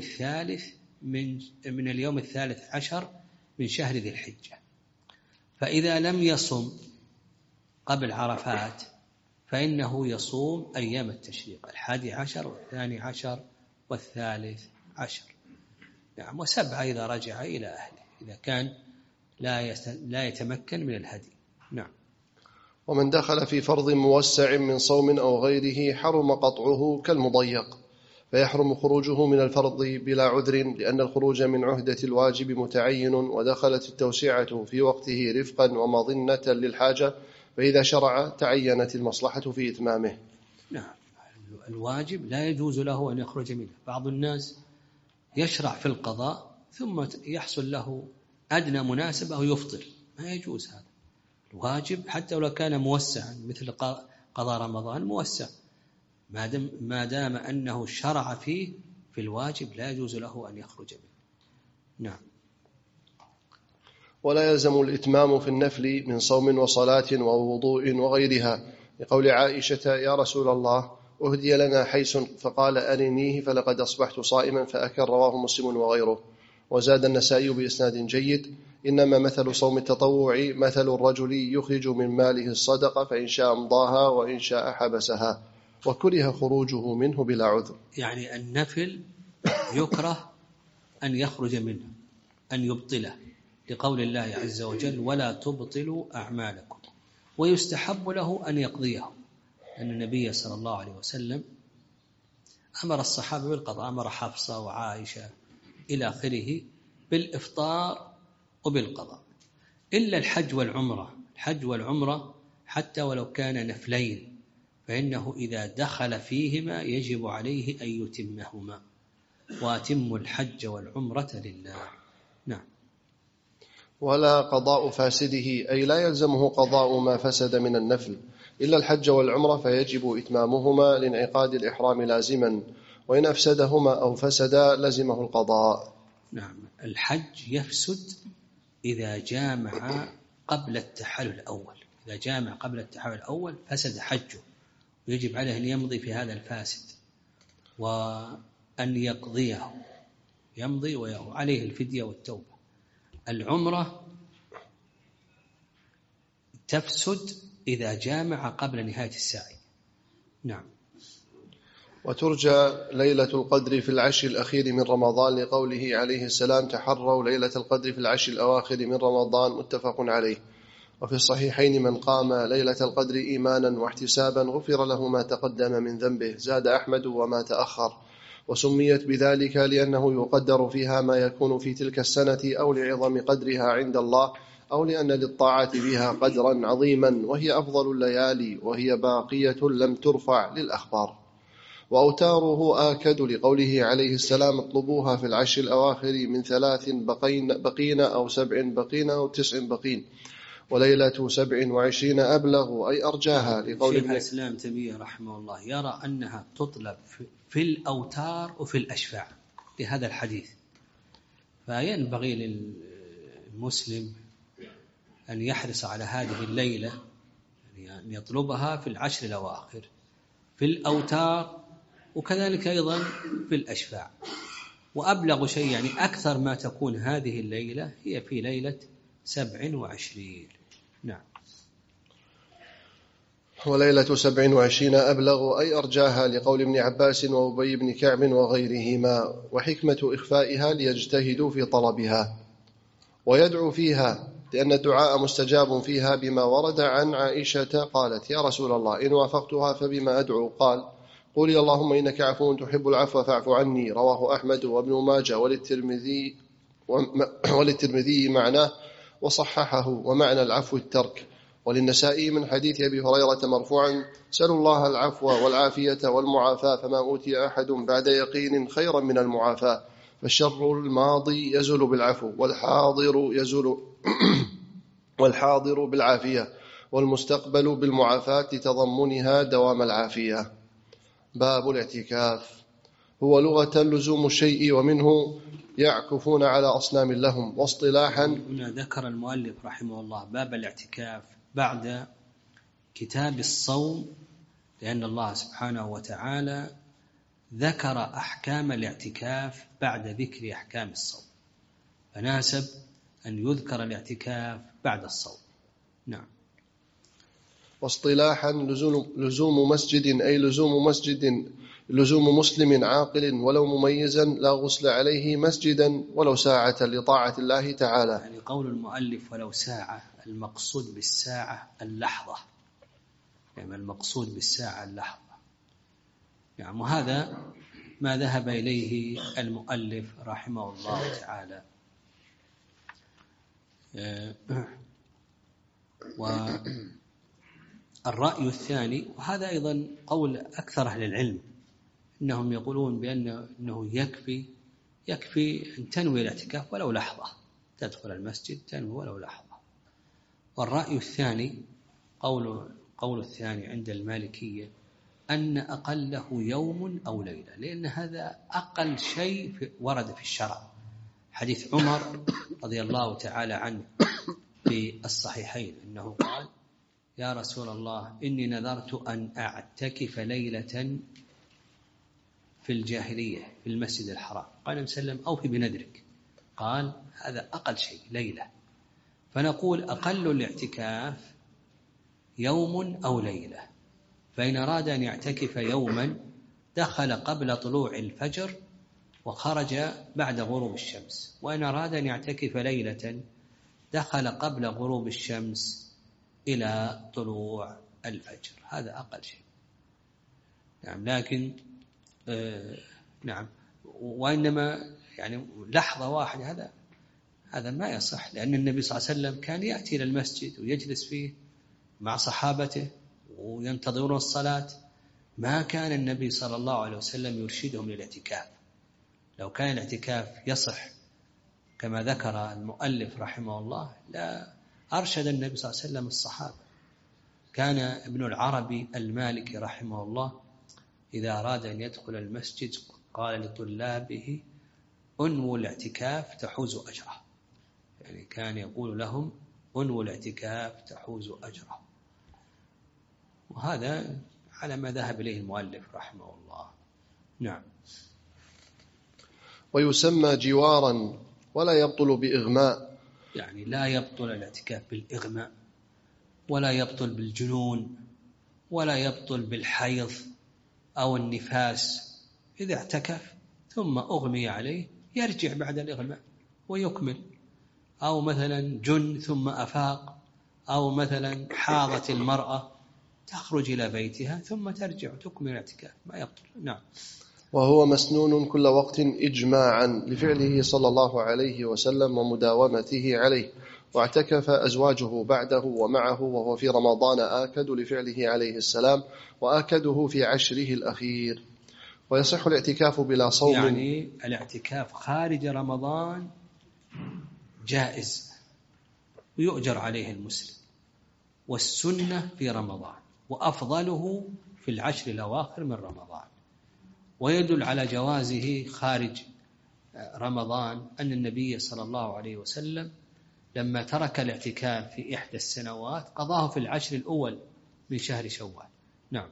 الثالث عشر من شهر ذي الحجة. فإذا لم يصم قبل عرفات فإنه يصوم أيام التشريق 11 و12 و13. نعم. و7 إذا رجع إلى أهله، إذا كان لا يتمكن من الهدي. نعم. ومن دخل في فرض موسع من صوم أو غيره حرم قطعه كالمضيق، فيحرم خروجه من الفرض بلا عذر، لأن الخروج من عهدة الواجب متعين، ودخلت التوسعة في وقته رفقا ومظنة للحاجة، فإذا شرع تعينت المصلحة في إتمامه. نعم. الواجب لا يجوز له أن يخرج منه. بعض الناس يشرع في القضاء ثم يحصل له أدنى مناسبة أو يفطر، ما يجوز هذا. الواجب حتى لو كان موسعا مثل قضاء رمضان موسع، ما دام أنه شرع فيه في الواجب لا يجوز له أن يخرج منه. نعم. ولا يلزم الإتمام في النفل من صوم وصلاة ووضوء وغيرها، لقول عائشة: يا رسول الله، أهدي لنا حيس، فقال: أرنيه فلقد أصبحت صائما فأكل، رواه مسلم وغيره. وزاد النسائي بإسناد جيد: إنما مثل صوم التطوع مثل الرجل يخرج من ماله الصدقة، فإن شاء امضاها وإن شاء حبسها، وكره خروجه منه بلا عذر. يعني النفل يكره أن يخرج منه، أن يبطله، لقول الله عز وجل: ولا تبطلوا أعمالكم. ويستحب له أن يقضيه، أن النبي صلى الله عليه وسلم أمر الصحابة بالقضاء، أمر حفصة وعائشة إلى آخره بالإفطار وبالقضاء، إلا الحج والعمرة. الحج والعمرة حتى ولو كان نفلين فإنه إذا دخل فيهما يجب عليه أن يتمهما، وأتموا الحج والعمرة لله. نعم. ولا قضاء فاسده، أي لا يلزمه قضاء ما فسد من النفل، إلا الحج والعمرة فيجب إتمامهما لانعقاد الإحرام لازما، وإن أفسدهما أو فسدا لزمه القضاء. نعم. الحج يفسد إذا جامع قبل التحلل الأول. إذا جامع قبل التحلل الأول فسد حجه، ويجب عليه أن يمضي في هذا الفاسد وأن يقضيه، يمضي وعليه الفدية والتوبة. العمرة تفسد إذا جامع قبل نهاية السعي. نعم. وترجى ليلة القدر في العشر الأخير من رمضان لقوله عليه السلام: تحروا ليلة القدر في العشر الأواخر من رمضان، متفق عليه. وفي الصحيحين: من قام ليلة القدر إيمانا واحتسابا غفر له ما تقدم من ذنبه، زاد أحمد وما تأخر. وسميت بذلك لأنه يقدر فيها ما يكون في تلك السنة، أو لعظم قدرها عند الله، أو لأن للطاعة بها قدرا عظيما، وهي أفضل الليالي، وهي باقية لم ترفع للأخبار. وأوتاره آكد لقوله عليه السلام: اطلبوها في العشر الأواخر من 3 بقين أو 7 بقين أو 9 بقين، وليلة 27 أبلغ أي أرجاها، لقول شيخ الإسلام تيمية رحمه الله يرى أنها تطلب في الأوتار وفي الأشفاع لهذا الحديث. فينبغي للمسلم أن يحرص على هذه الليلة، يعني أن يطلبها في العشر الأواخر في الأوتار، وكذلك أيضا في الأشفاع. وأبلغ شيء يعني أكثر ما تكون هذه الليلة هي في ليلة 27. نعم. وليلة 27 أبلغ أي أرجاها، لقول ابن عباس وأبي بن كعب وغيرهما. وحكمة إخفائها ليجتهدوا في طلبها. ويدعو فيها لأن الدعاء مستجاب فيها، بما ورد عن عائشة قالت: يا رسول الله، إن وافقتها فبما أدعو؟ قال: قولي اللهم إنك عفو تحب العفو فاعف عني. رواه أحمد وابن ماجه وللترمذي معناه وصححه، ومعنى العفو الترك. وللنسائي من حديث أبي هريرة مرفوعا: سلوا الله العفو والعافية والمعافاة، فما أوتي أحد بعد يقين خيرا من المعافاة، فالشر الماضي يزول بالعفو، والحاضر بالعافية، والمستقبل بالمعافاة لتضمنها دوام العافية. باب الاعتكاف. هو لغة لزوم الشيء، ومنه يعكفون على أصنام لهم. واصطلاحا، هنا ذكر المؤلف رحمه الله باب الاعتكاف بعد كتاب الصوم، لأن الله سبحانه وتعالى ذكر أحكام الاعتكاف بعد ذكر أحكام الصوم، فناسب أن يذكر الاعتكاف بعد الصوم. نعم. واصطلاحا لزوم مسجد، أي لزوم مسلم عاقل ولو مميزا لا غسل عليه مسجدا ولو ساعة لطاعة الله تعالى. يعني قول المؤلف ولو ساعة، المقصود بالساعة اللحظة، يعني المقصود بالساعة اللحظة. يعني وهذا ما ذهب إليه المؤلف رحمه الله تعالى. والرأي الثاني، وهذا أيضا قول أكثر أهل العلم، إنهم يقولون بأنه يكفي أن تنوي الاعتكاف ولو لحظة، تدخل المسجد تنوي ولو لحظة. والرأي الثاني قول الثاني عند المالكية أن أقله يوم أو ليلة، لأن هذا أقل شيء ورد في الشرع. حديث عمر رضي الله تعالى عنه في الصحيحين أنه قال: يا رسول الله، إني نذرت أن أعتكف ليلة في الجاهلية في المسجد الحرام. قال وسلم: أوفي بنذرك. قال: هذا أقل شيء ليلة. فنقول أقل الاعتكاف يوم أو ليلة، فإن أراد أن يعتكف يوما دخل قبل طلوع الفجر وخرج بعد غروب الشمس، وإن أراد أن يعتكف ليلة دخل قبل غروب الشمس إلى طلوع الفجر. هذا أقل شيء. نعم. لكن نعم، وإنما يعني لحظة واحدة هذا هذا ما يصح، لأن النبي صلى الله عليه وسلم كان يأتي إلى المسجد ويجلس فيه مع صحابته وينتظرون الصلاة. ما كان النبي صلى الله عليه وسلم يرشدهم للاعتكاف. لو كان الاعتكاف يصح كما ذكر المؤلف رحمه الله لا أرشد النبي صلى الله عليه وسلم الصحابة. كان ابن العربي المالكي رحمه الله إذا أراد أن يدخل المسجد قال لطلابه: أنووا الاعتكاف تحوز أجره. يعني كان يقول لهم: أنووا الاعتكاف تحوز أجره. وهذا على ما ذهب إليه المؤلف رحمه الله. نعم. ويسمى جوارا ولا يبطل بإغماء. يعني لا يبطل الاعتكاف بالإغماء، ولا يبطل بالجنون، ولا يبطل بالحيض أو النفاس. إذا اعتكف ثم أغمي عليه يرجع بعد الإغماء ويكمل. أو مثلا جن ثم أفاق، أو مثلا حاضت المرأة تخرج إلى بيتها ثم ترجع تكمل الاعتكاف، ما يبطل. نعم. وهو مسنون كل وقت إجماعا لفعله صلى الله عليه وسلم ومداومته عليه، واعتكف أزواجه بعده ومعه، وهو في رمضان آكد لفعله عليه السلام، وآكده في عشره الأخير. ويصح الاعتكاف بلا صوم. يعني الاعتكاف خارج رمضان جائز ويؤجر عليه المسلم، والسنة في رمضان، وأفضله في العشر الأواخر من رمضان. ويدل على جوازه خارج رمضان أن النبي صلى الله عليه وسلم لما ترك الاعتكاف في إحدى السنوات قضاه في العشر الأول من شهر شوال. نعم.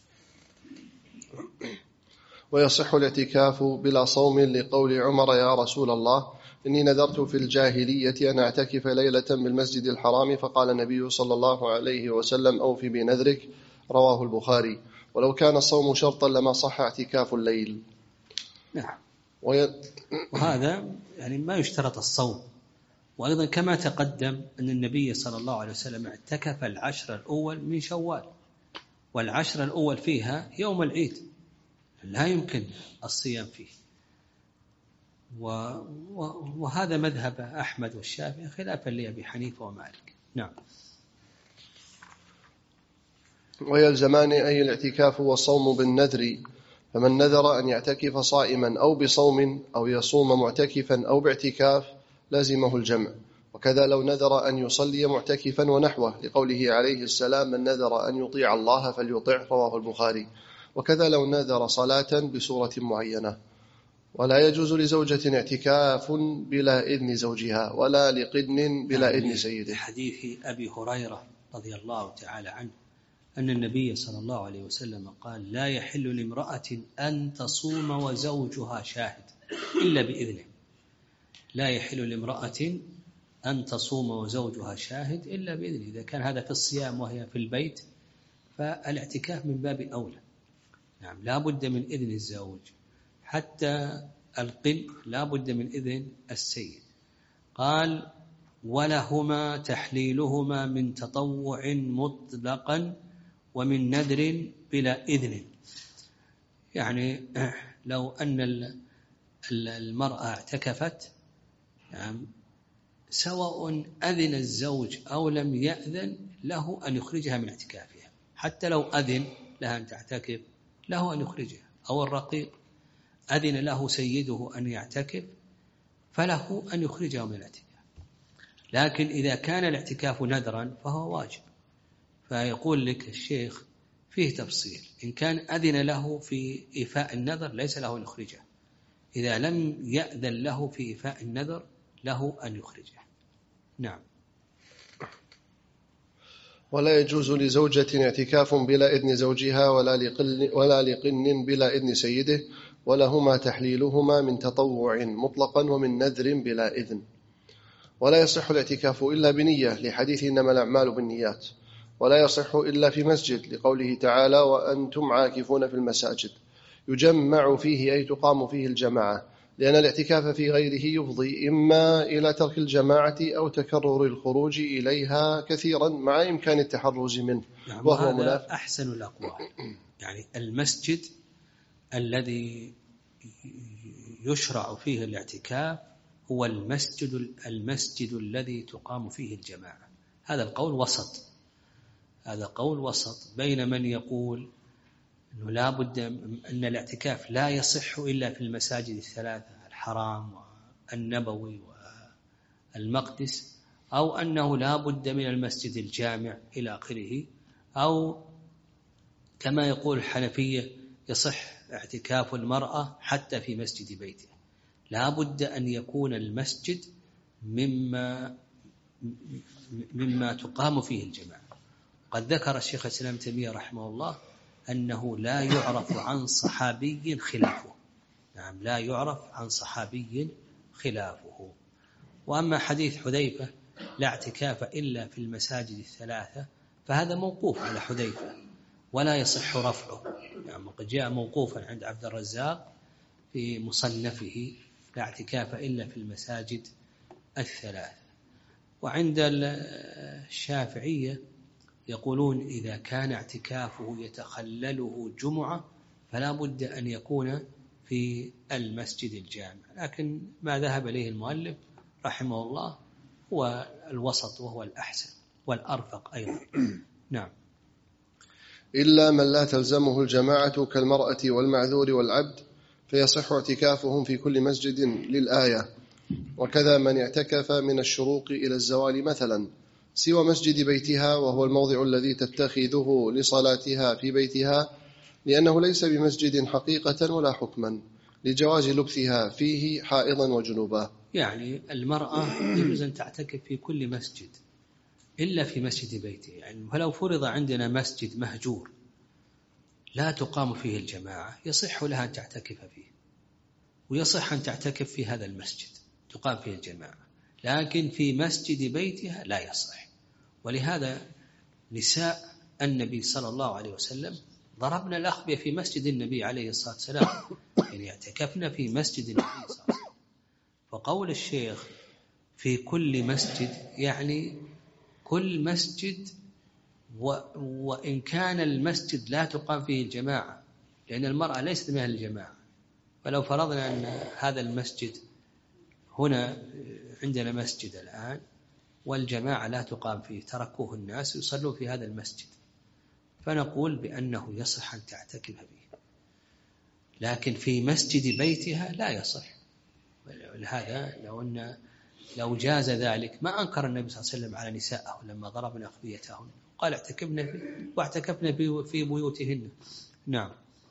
ويصح الاعتكاف بلا صوم لقول عمر: يا رسول الله، إني نذرت في الجاهلية أن أعتكف ليلة بالمسجد الحرام، فقال النبي صلى الله عليه وسلم: أوف بنذرك. رواه البخاري. ولو كان الصوم شرطا لما صح اعتكاف الليل. نعم. وهذا يعني ما يشترط الصوم. وأيضا كما تقدم أن النبي صلى الله عليه وسلم اعتكف العشر الأول من شوال، والعشر الأول فيها يوم العيد لا يمكن الصيام فيه. وهذا مذهب أحمد والشافعي خلافا لأبي حنيفة ومالك. نعم. ويلزمان أي الاعتكاف والصوم بالنذر، فمن نذر أن يعتكف صائما أو بصوم أو يصوم معتكفا أو باعتكاف لازمه الجمع. وكذا لو نذر أن يصلي معتكفا ونحوه، لقوله عليه السلام: من نذر أن يطيع الله فليطع. رواه البخاري. وكذا لو نذر صلاة بسورة معينة. ولا يجوز لزوجة اعتكاف بلا إذن زوجها، ولا لقدن بلا إذن سيده. حديث أبي هريرة رضي الله تعالى عنه أن النبي صلى الله عليه وسلم قال: لا يحل لامرأة أن تصوم وزوجها شاهد إلا بإذنه. لا يحل لامرأة أن تصوم وزوجها شاهد إلا بإذنه. إذا كان هذا في الصيام وهي في البيت فالاعتكاف من باب أولى. نعم. لا بد من إذن الزوج، حتى القن لا بد من إذن السيد. قال: ولهما تحليلهما من تطوع مطلقا ومن نذر بلا إذن. يعني لو أن المرأة اعتكفت، سواء أذن الزوج أو لم يأذن له أن يخرجها من اعتكافها. حتى لو أذن لها أن تعتكف له أن يخرجها. أو الرقيق أذن له سيده أن يعتكف فله أن يخرجه من الاعتكاف. لكن إذا كان الاعتكاف نذرا فهو واجب. فيقول لك الشيخ فيه تفصيل: إن كان أذن له في إيفاء النذر ليس له أن يخرجه، إذا لم يأذن له في إيفاء النذر له أن يخرجه. نعم. ولا يجوز لزوجة اعتكاف بلا إذن زوجها، ولا لقن بلا إذن سيده، ولهما تحليلهما من تطوع مطلقا ومن نذر بلا إذن. ولا يصح الاعتكاف إلا بنية، لحديث إنما الأعمال بالنيات. ولا يصح إلا في مسجد، لقوله تعالى: وأنتم عاكفون في المساجد. يجمع فيه أي تقام فيه الجماعة، لأن الاعتكاف في غيره يفضي إما إلى ترك الجماعة أو تكرر الخروج إليها كثيرا مع إمكان التحرز منه. وهو منافق أحسن الأقوال. يعني المسجد الذي يشرع فيه الاعتكاف هو المسجد الذي تقام فيه الجماعة. هذا القول وسط، هذا قول وسط بين من يقول أنه لا بد أن الاعتكاف لا يصح إلا في المساجد الثلاثة، الحرام والنبوي والمقدس، أو أنه لا بد من المسجد الجامع إلى آخره، أو كما يقول الحنفية يصح اعتكاف المرأة حتى في مسجد بيتها، لا بد أن يكون المسجد مما تقام فيه الجماعة. قد ذكر الشيخ الإسلام ابن تيمية رحمه الله أنه لا يعرف عن صحابي خلافه، نعم لا يعرف عن صحابي خلافه. وأما حديث حذيفة لا اعتكاف إلا في المساجد الثلاثة فهذا موقوف على حذيفة ولا يصح رفعه، يعني قد جاء موقوفا عند عبد الرزاق في مصنفه لا اعتكاف إلا في المساجد الثلاثة. وعند الشافعية يقولون إذا كان اعتكافه يتخلله جمعة فلا بد أن يكون في المسجد الجامع، لكن ما ذهب إليه المؤلف رحمه الله هو الوسط وهو الأحسن والأرفق أيضا. نعم. إلا من لا تلزمه الجماعة كالمرأة والمعذور والعبد فيصح اعتكافهم في كل مسجد للآية. وكذا من اعتكف من الشروق إلى الزوال مثلا سوى مسجد بيتها وهو الموضع الذي تتخذه لصلاتها في بيتها، لأنه ليس بمسجد حقيقة ولا حكما لجواز لبثها فيه حائضا وجنوبا. يعني المرأة يجوز أن تعتكف في كل مسجد إلا في مسجد بيته، يعني فلو فرض عندنا مسجد مهجور لا تقام فيه الجماعة يصح لها أن تعتكف فيه، ويصح أن تعتكف في هذا المسجد تقام فيه الجماعة، لكن في مسجد بيتها لا يصح. ولهذا نساء النبي صلى الله عليه وسلم ضربن الأخبية في مسجد النبي عليه الصلاة والسلام، يعني اعتكفنا في مسجد النبي صلى الله عليه وسلم. فقول الشيخ في كل مسجد يعني كل مسجد، وإن كان المسجد لا تقام فيه الجماعة لأن المرأة ليست من الجماعة. فلو فرضنا أن هذا المسجد هنا عندنا مسجد الآن والجماعة لا تقام فيه، تركوه الناس يصلوا في هذا المسجد، فنقول بأنه يصح أن تعتكف فيه، لكن في مسجد بيتها لا يصح. ولهذا لو جاز ذلك ما أنكر النبي صلى الله عليه وسلم على نسائه لما ضربن أخبيتهن، قال واعتكفنا في بيوتهن. نعم.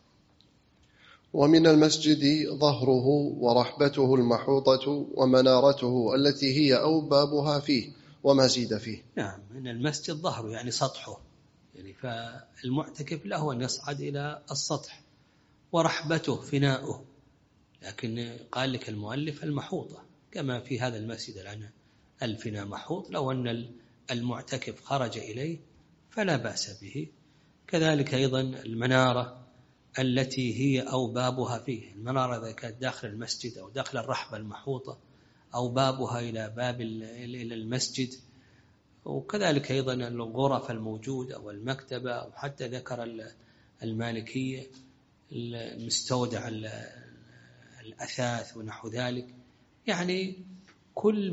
ومن المسجد ظهره ورحبته المحوطة ومنارته التي هي أوبابها فيه وما زيد فيه. نعم، من المسجد ظهره يعني سطحه، يعني فالمعتكف له أن يصعد إلى السطح، ورحبته فناؤه، لكن قال لك المؤلف المحوطة كما في هذا المسجد الآن الفناء محوط، لو أن المعتكف خرج إليه فلا بأس به. كذلك أيضا المنارة التي هي أوبابها فيه، المنارة إذا كانت داخل المسجد أو داخل الرحبة المحوطة أو بابها إلى المسجد. وكذلك أيضا الغرف الموجودة أو المكتبة، أو حتى ذكر المالكية المستودع الأثاث ونحو ذلك، يعني كل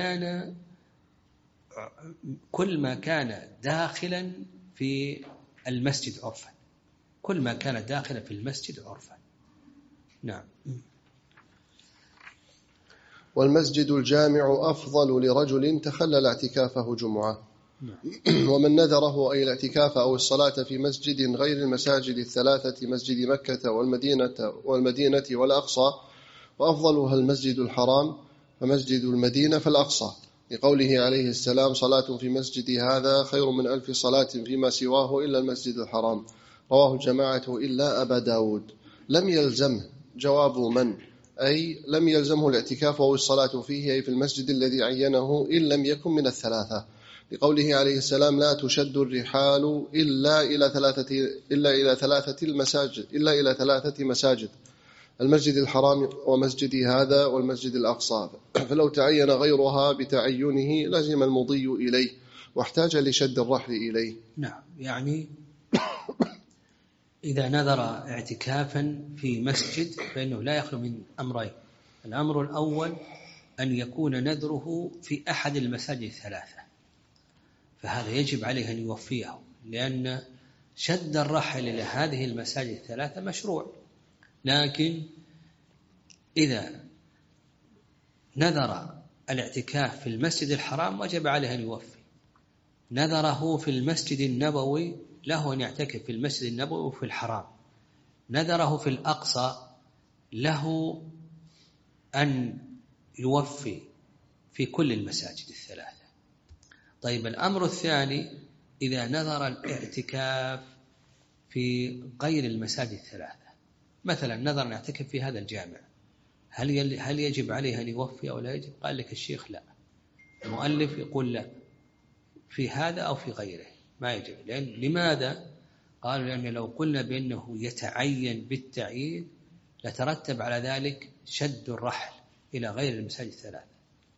ما كان داخلا في المسجد عرفا، كل ما كان داخلا في المسجد عرفا. نعم. والمسجد الجامع أفضل لرجل تخلل اعتكافه جمعة. ومن نذره أي الاعتكاف أو الصلاة في مسجد غير المساجد الثلاثة مسجد مكة والمدينة والأقصى، وأفضلها المسجد الحرام فمسجد المدينة فالأقصى، لقوله عليه السلام صلاة في مسجد هذا خير من 1000 صلاة فيما سواه إلا المسجد الحرام، رواه الجماعة إلا أبا داود. لم يلزمه جواب من، أي لم يلزمه الاعتكاف أو الصلاة فيه أي في المسجد الذي عينه إن لم يكن من الثلاثة، لقوله عليه السلام لا تشد الرحال إلا إلى ثلاثة مساجد المسجد الحرام ومسجد هذا والمسجد الأقصى، فلو تعين غيرها بتعينه لزم المضي إليه واحتاج لشد الرحل إليه. نعم، يعني إذا نذر اعتكافا في مسجد فإنه لا يخلو من أمرين. الأمر الأول أن يكون نذره في أحد المساجد الثلاثة، فهذا يجب عليه أن يوفيه، لأن شد الرحل إلى هذه المساجد الثلاثة مشروع. لكن إذا نذر الاعتكاف في المسجد الحرام وجب عليه أن يوفي. نذره في المسجد النبوي له أن يعتكف في المسجد النبوي وفي الحرام. نذره في الأقصى له أن يوفي في كل المساجد الثلاثة. طيب، الأمر الثاني: إذا نذر الاعتكاف في غير المساجد الثلاثة، مثلا نذر أن يعتكف في هذا الجامع، هل يجب عليه أن يوفي أو لا يجب؟ قال لك الشيخ لا. المؤلف يقول لا، في هذا أو في غيره ما يجب. لماذا؟ قالوا لأن لو قلنا بأنه يتعين بالتعيين لترتب على ذلك شد الرحل إلى غير المساجد الثلاثة،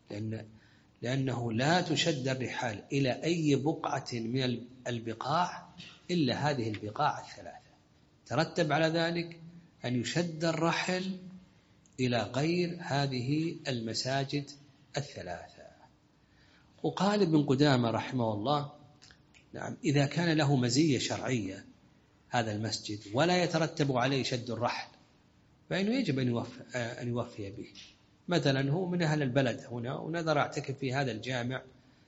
لأنه لا تشد الرحال إلى أي بقعة من البقاع إلا هذه البقاع الثلاثة. ترتب على ذلك أن يشد الرحل إلى غير هذه المساجد الثلاثة. وقال ابن قدامة رحمه الله: نعم، إذا كان له مزية شرعية هذا المسجد ولا يترتب عليه شد الرحل فإنه يجب أن يوفي به. مثلا هو من أهل البلد هنا ونذر يعتكف في هذا الجامع،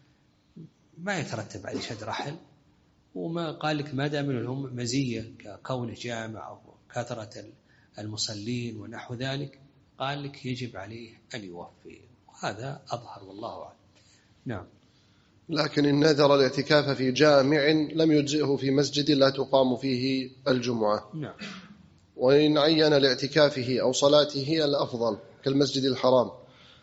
ما يترتب عليه شد رحل، وما قال لك ما دام لهم مزية ككونه جامع أو كثرة المصلين ونحو ذلك، قال لك يجب عليه أن يوفي، وهذا أظهر والله أعلم. نعم. لكن إن نذر الاعتكاف في جامع لم يجزئه في مسجد لا تقام فيه الجمعة. نعم. وإن عين لاعتكافه أو صلاته الأفضل كالمسجد الحرام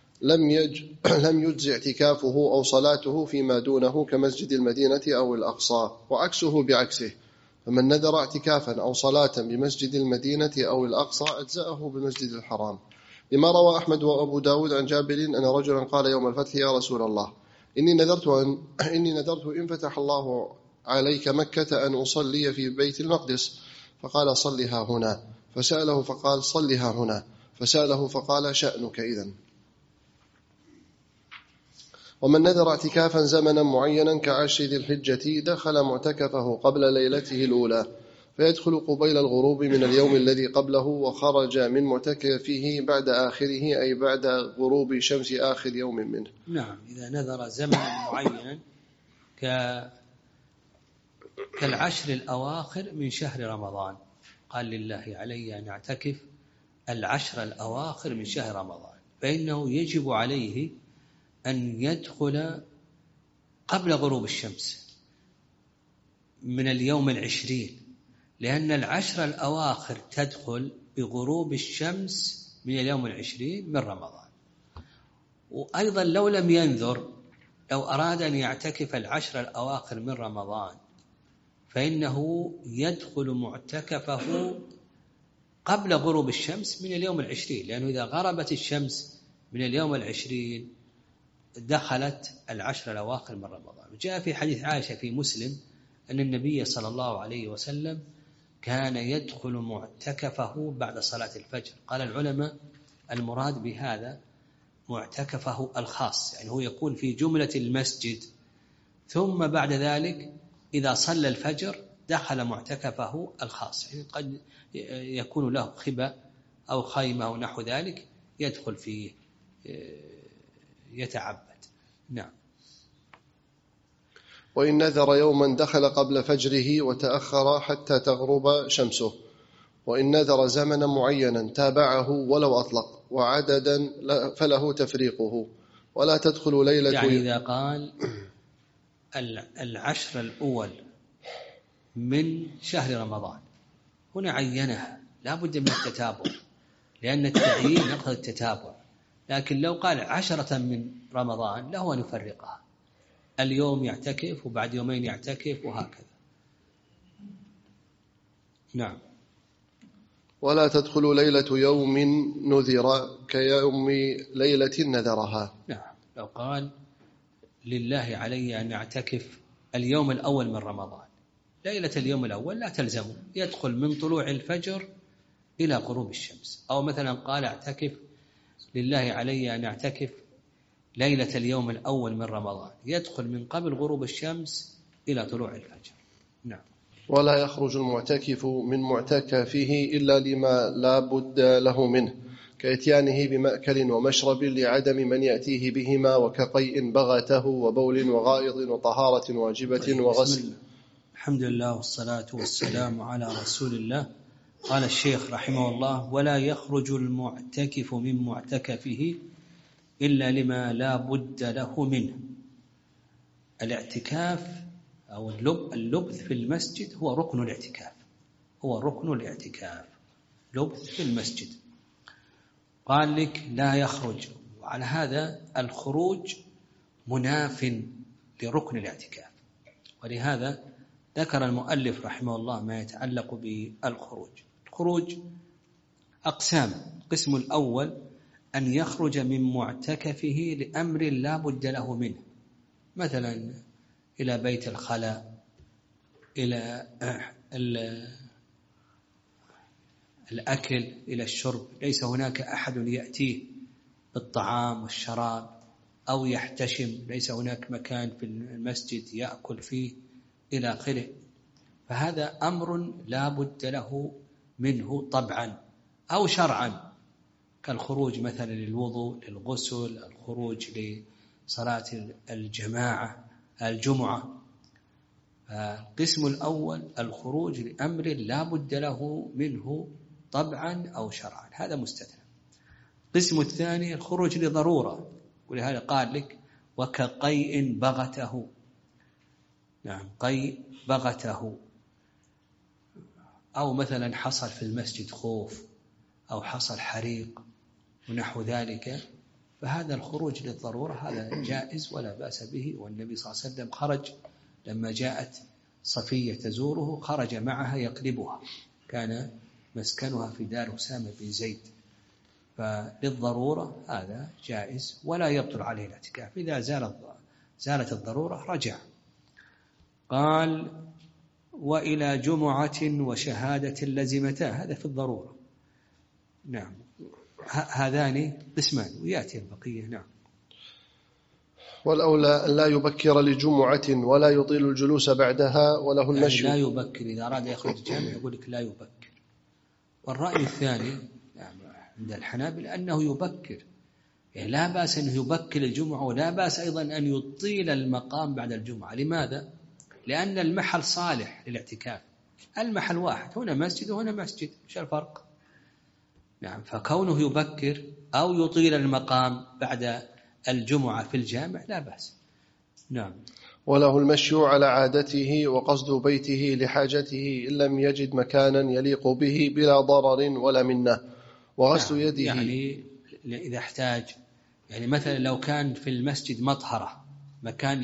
لم يجزئ اعتكافه أو صلاته فيما دونه كمسجد المدينة أو الأقصى، وعكسه بعكسه، فمن نذر اعتكافا أو صلاة بمسجد المدينة أو الأقصى أجزأه بالمسجد الحرام، لما روى أحمد وأبو داود عن جابر أن رجلا قال يوم الفتح: يا رسول الله، إني نذرت إن فتح الله عليك مكة أن أصلي في بيت المقدس، فقال: صلها هنا. فسأله فقال: صلها هنا. فسأله فقال: شأنك إذن. ومن نذر اعتكافا زمنا معينا كعشر ذي الحجة دخل معتكفه قبل ليلته الأولى، فيدخل قبيل الغروب من اليوم الذي قبله، وخرج من معتكفه بعد آخره، أي بعد غروب شمس آخر يوم منه. نعم، إذا نذر زمنا معينا كالعشر الأواخر من شهر رمضان، قال: لله علي أن أعتكف العشر الأواخر من شهر رمضان، فإنه يجب عليه أن يدخل قبل غروب الشمس من اليوم 20، لأن العشر الأواخر تدخل بغروب الشمس من اليوم 20 من رمضان. وأيضا لو لم ينذر، لو أراد أن يعتكف العشر الأواخر من رمضان فإنه يدخل معتكفه قبل غروب الشمس من اليوم 20، لأنه إذا غربت الشمس من اليوم 20 دخلت العشر الأواخر من رمضان. جاء في حديث عائشة في مسلم أن النبي صلى الله عليه وسلم كان يدخل معتكفه بعد صلاة الفجر. قال العلماء المراد بهذا معتكفه الخاص، يعني هو يكون في جملة المسجد، ثم بعد ذلك إذا صلى الفجر دخل معتكفه الخاص، يعني قد يكون له خبأ أو خيمة أو نحو ذلك يدخل فيه يتعبد. نعم. وإن نذر يوما دخل قبل فجره وتأخر حتى تغرب شمسه. وإن نذر زمنا معينا تابعه ولو أطلق، وعددا فله تفريقه، ولا تدخل ليلة. يعني إذا قال العشر الأول من شهر رمضان، هنا عينها، لا بد من التتابع، لأن التعيين يقتضي التتابع. لكن لو قال 10 من رمضان له أن يفرقها، اليوم يعتكف وبعد يومين يعتكف وهكذا. نعم. ولا تدخل ليلة يوم نذر كيوم ليلة نذرها. نعم. لو قال لله علي أن أعتكف اليوم الأول من رمضان، ليلة اليوم الأول لا تلزمه، يدخل من طلوع الفجر إلى غروب الشمس. أو مثلا قال أعتكف لله علي أن أعتكف ليلة اليوم الأول من رمضان يدخل من قبل غروب الشمس إلى طلوع الفجر. نعم. ولا يخرج المعتكف من معتكفه إلا لما لا بد له منه، كإتيانه بمأكل ومشرب لعدم من يأتيه بهما، وكقيء بغته وبول وغائط وطهارة واجبة وغسل. الحمد لله والصلاة والسلام على رسول الله. قال الشيخ رحمه الله: ولا يخرج المعتكف من معتكفه إلا لما لا بد له منه. الاعتكاف أو اللبث في المسجد هو ركن الاعتكاف، هو ركن الاعتكاف، لبث في المسجد. قال لك لا يخرج، وعلى هذا الخروج مناف لركن الاعتكاف، ولهذا ذكر المؤلف رحمه الله ما يتعلق بالخروج. الخروج أقسام: القسم الأول أن يخرج من معتكفه لأمر لا بد له منه، مثلا إلى بيت الخلاء، إلى الأكل، إلى الشرب، ليس هناك أحد يأتيه بالطعام والشراب، أو يحتشم، ليس هناك مكان في المسجد يأكل فيه، إلى آخره. فهذا أمر لا بد له منه طبعا أو شرعا، كالخروج مثلا للوضوء، للغسل، الخروج لصلاة الجمعة. القسم الأول الخروج لأمر لا بد له منه طبعا أو شرعا، هذا مستثنى. القسم الثاني الخروج لضرورة، ولهذا قال لك وكقيء بغته. نعم، قيء بغته، أو مثلا حصل في المسجد خوف، أو حصل حريق ونحو ذلك، فهذا الخروج للضرورة هذا جائز ولا بأس به. والنبي صلى الله عليه وسلم خرج لما جاءت صفية تزوره، خرج معها يقلبها، كان مسكنها في دار أسامة بن زيد. فللضرورة هذا جائز ولا يبطل عليه الاعتكاف، إذا زالت الضرورة رجع. قال وإلى جمعة وشهادة لزمتا، هذا في الضرورة. نعم، هذان قسمان ويأتي البقية. نعم. والأولى أن لا يبكر لجمعة ولا يطيل الجلوس بعدها، وله المشي. لا يبكر، إذا أراد يخرج الجامع يقول لك لا يبكر. والرأي الثاني يعني عند الحنابلة أنه يبكر، يعني لا بأس أنه يبكر الجمعة، ولا بأس أيضا أن يطيل المقام بعد الجمعة. لماذا؟ لأن المحل صالح للاعتكاف، المحل واحد، هنا مسجد وهنا مسجد، ايش الفرق؟ نعم، فكونه يبكر أو يطيل المقام بعد الجمعة في الجامع لا بأس. نعم. وله المشي على عادته وقصد بيته لحاجته إن لم يجد مكانا يليق به بلا ضرر ولا منه، وغسل يده. يعني إذا احتاج، يعني مثلا لو كان في المسجد مطهرة، مكان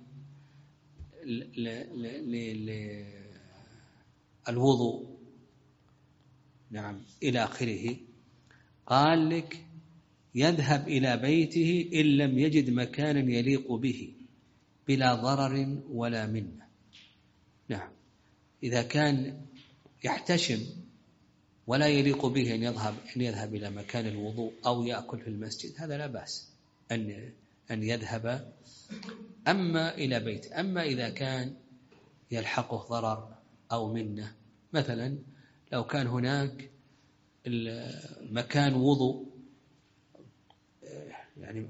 للوضوء، نعم، إلى آخره، قال لك يذهب إلى بيته إن لم يجد مكانا يليق به بلا ضرر ولا منه. نعم، إذا كان يحتشم ولا يليق به أن يذهب إلى مكان الوضوء أو يأكل في المسجد، هذا لا بأس أن يذهب أما إلى بيت. أما إذا كان يلحقه ضرر أو منه، مثلا لو كان هناك مكان وضوء يعني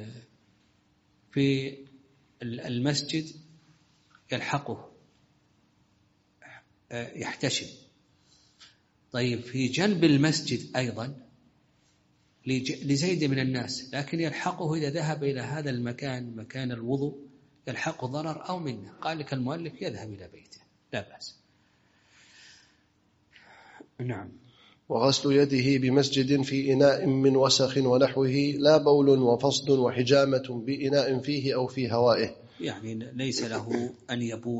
في المسجد يلحقه يحتشم، طيب في جنب المسجد أيضا لزيد من الناس، لكن يلحقه إذا ذهب إلى هذا المكان، مكان الوضوء، يلحقه ضرر أو منه، قال لك المؤلف يذهب إلى بيته لا بأس. نعم. وغسل يده بمسجد في إناء من وسخ ونحوه، لا بول وفصد وحجامة بإناء فيه أو في هوائه، يعني ليس له أن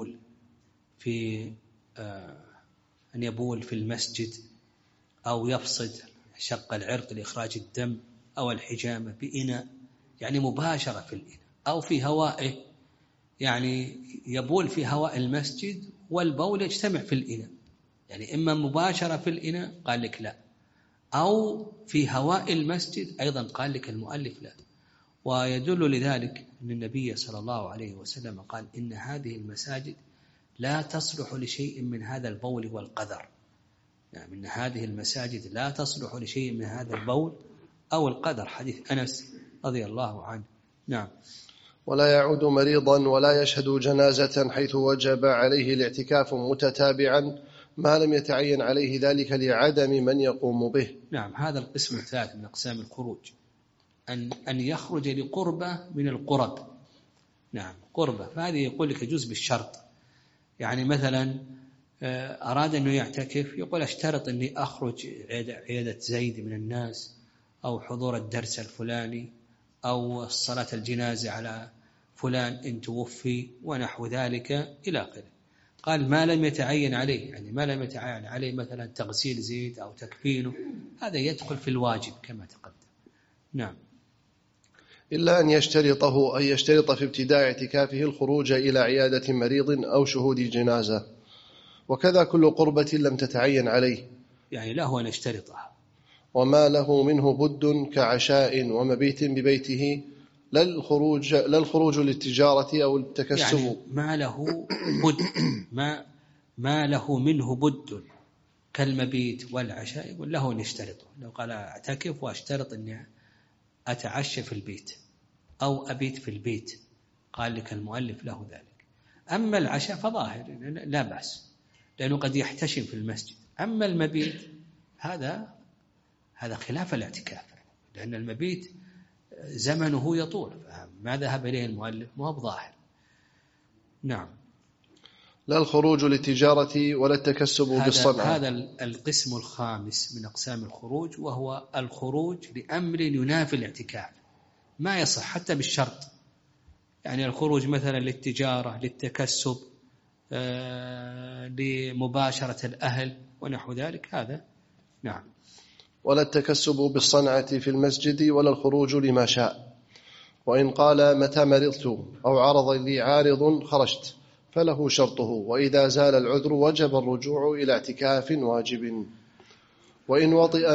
يبول في المسجد، أو يفصد شق العرق لإخراج الدم، أو الحجامة بإناء يعني مباشرة في الإناء، أو في هوائه يعني يبول في هواء المسجد والبول يجتمع في الإناء، يعني إما مباشرة في الإناء قال لك لا، أو في هواء المسجد أيضا قال لك المؤلف لا. ويدل لذلك أن النبي صلى الله عليه وسلم قال إن هذه المساجد لا تصلح لشيء من هذا البول والقذر. يعني إن هذه المساجد لا تصلح لشيء من هذا البول أو القذر، حديث أنس رضي الله عنه. نعم. ولا يعود مريضا ولا يشهد جنازة حيث وجب عليه الاعتكاف متتابعا ما لم يتعين عليه ذلك لعدم من يقوم به. نعم، هذا القسم الثالث من أقسام الخروج، أن يخرج لقربة من القرب. نعم، قربة، فهذه يقول لك يجوز بالشرط. يعني مثلا أراد أنه يعتكف، يقول أشترط أني أخرج عيادة زيد من الناس، أو حضور الدرس الفلاني، أو الصلاة الجنازة على فلان إن توفي، ونحو ذلك إلى آخره. قال ما لم يتعين عليه، يعني ما لم يتعين عليه مثلا تغسيل زيد أو تكفينه، هذا يدخل في الواجب كما تقدم. نعم. إلا أن يشترط في ابتداء اعتكافه الخروج إلى عيادة مريض أو شهود جنازة، وكذا كل قربة لم تتعين عليه، يعني له أن يشترطها. وما له منه بد كعشاء ومبيت ببيته لا الخروج للتجارة أو التكسب. يعني ما له بد ما له منه بد كالمبيت والعشاء، يقول له أن يشترطه. لو قال أعتكف وأشترط أني أتعشى في البيت أو أبيت في البيت، قال لك المؤلف له ذلك. أما العشاء فظاهر لا بأس، لأنه قد يحتشم في المسجد. أما المبيت هذا خلاف الاعتكاف، لأن المبيت زمنه يطول، ما ذهب إليه المؤلف ما هو بظاهر. نعم. لا الخروج للتجارة ولا التكسب بالصنعة. هذا القسم الخامس من أقسام الخروج، وهو الخروج لأمر ينافي الاعتكاف، ما يصح حتى بالشرط. يعني الخروج مثلا للتجارة، للتكسب، لمباشرة الأهل ونحو ذلك، هذا نعم. ولا التكسب بالصنعة في المسجد ولا الخروج لما شاء. وإن قال متى مرضت أو عرض لي عارض خرجت فله شرطه، وإذا زال العذر وجب الرجوع إلى اعتكاف واجب. وإن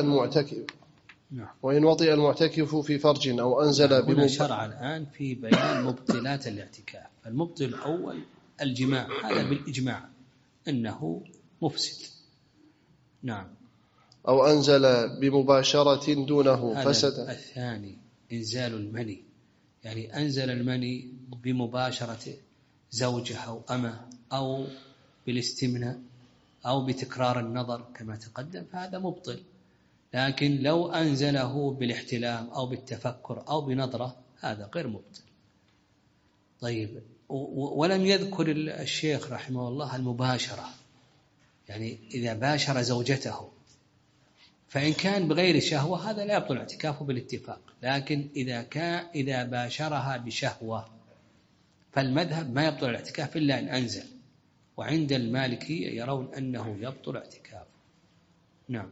وطئ المعتكف في فرج أو أنزل هنا شرع الآن في بيان مبطلات الاعتكاف. المبطل الأول الجماع، هذا بالإجماع أنه مفسد. نعم. أو أنزل بمباشرة دونه فسد. الثاني إنزال المني، يعني أنزل المني بمباشرة زوجه أو أمه، أو بالاستمناء، أو بتكرار النظر كما تقدم، فهذا مبطل. لكن لو أنزله بالاحتلام أو بالتفكر أو بنظرة، هذا غير مبطل. طيب، ولم يذكر الشيخ رحمه الله المباشرة، يعني إذا باشر زوجته، فإن كان بغير شهوة هذا لا يبطل اعتكافه بالاتفاق. لكن إذا باشرها بشهوة فالمذهب ما يبطل الاعتكاف إلا أن أنزل، وعند المالكية يرون أنه يبطل اعتكافه. نعم.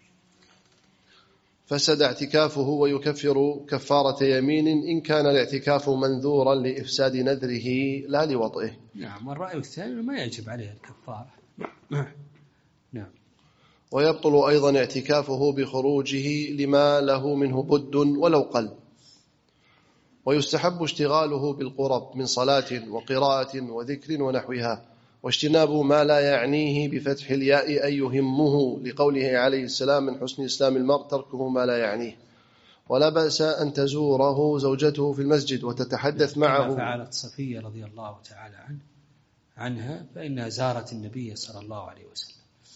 فسد اعتكافه ويكفر كفارة يمين إن كان الاعتكاف منذورا لإفساد نذره لا لوطئه. نعم. والرأي الثاني ما يجب عليه الكفارة. نعم. ويبطل أيضا اعتكافه بخروجه لما له منه بد ولو قل. ويستحب اشتغاله بالقرب من صلاة وقراءة وذكر ونحوها، واجتناب ما لا يعنيه بفتح الياء أن يهمه، لقوله عليه السلام من حسن إسلام المرء تركه ما لا يعنيه. ولا بأس أن تزوره زوجته في المسجد وتتحدث معه، كما فعلت صفية رضي الله تعالى عنها، فإنها زارت النبي صلى الله عليه وسلم.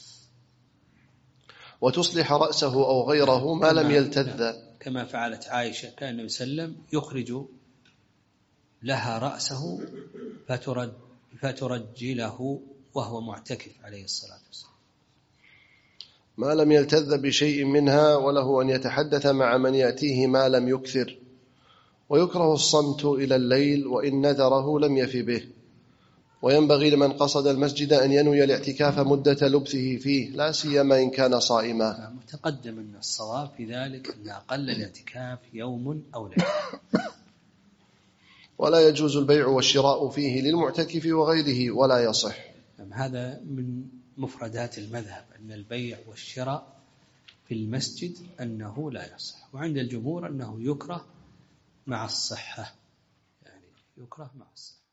وتصلح رأسه أو غيره ما لم يلتذ، كما فعلت عائشة، كان النبي صلى الله عليه وسلم يخرج لها رأسه فترجله وهو معتكف عليه الصلاة والسلام. ما لم يلتذ بشيء منها، وله أن يتحدث مع من يأتيه ما لم يكثر. ويكره الصمت إلى الليل وإن نذره لم يف به. وينبغي لمن قصد المسجد أن ينوي الاعتكاف مدة لبثه فيه، لا سيما إن كان صائما. متقدم أن الصواب في ذلك أن أقل الاعتكاف يوم أو ليلة. ولا يجوز البيع والشراء فيه للمعتكف وغيره ولا يصح. هذا من مفردات المذهب، أن البيع والشراء في المسجد أنه لا يصح، وعند الجمهور أنه يكره مع الصحة، يعني يكره مع الصحة.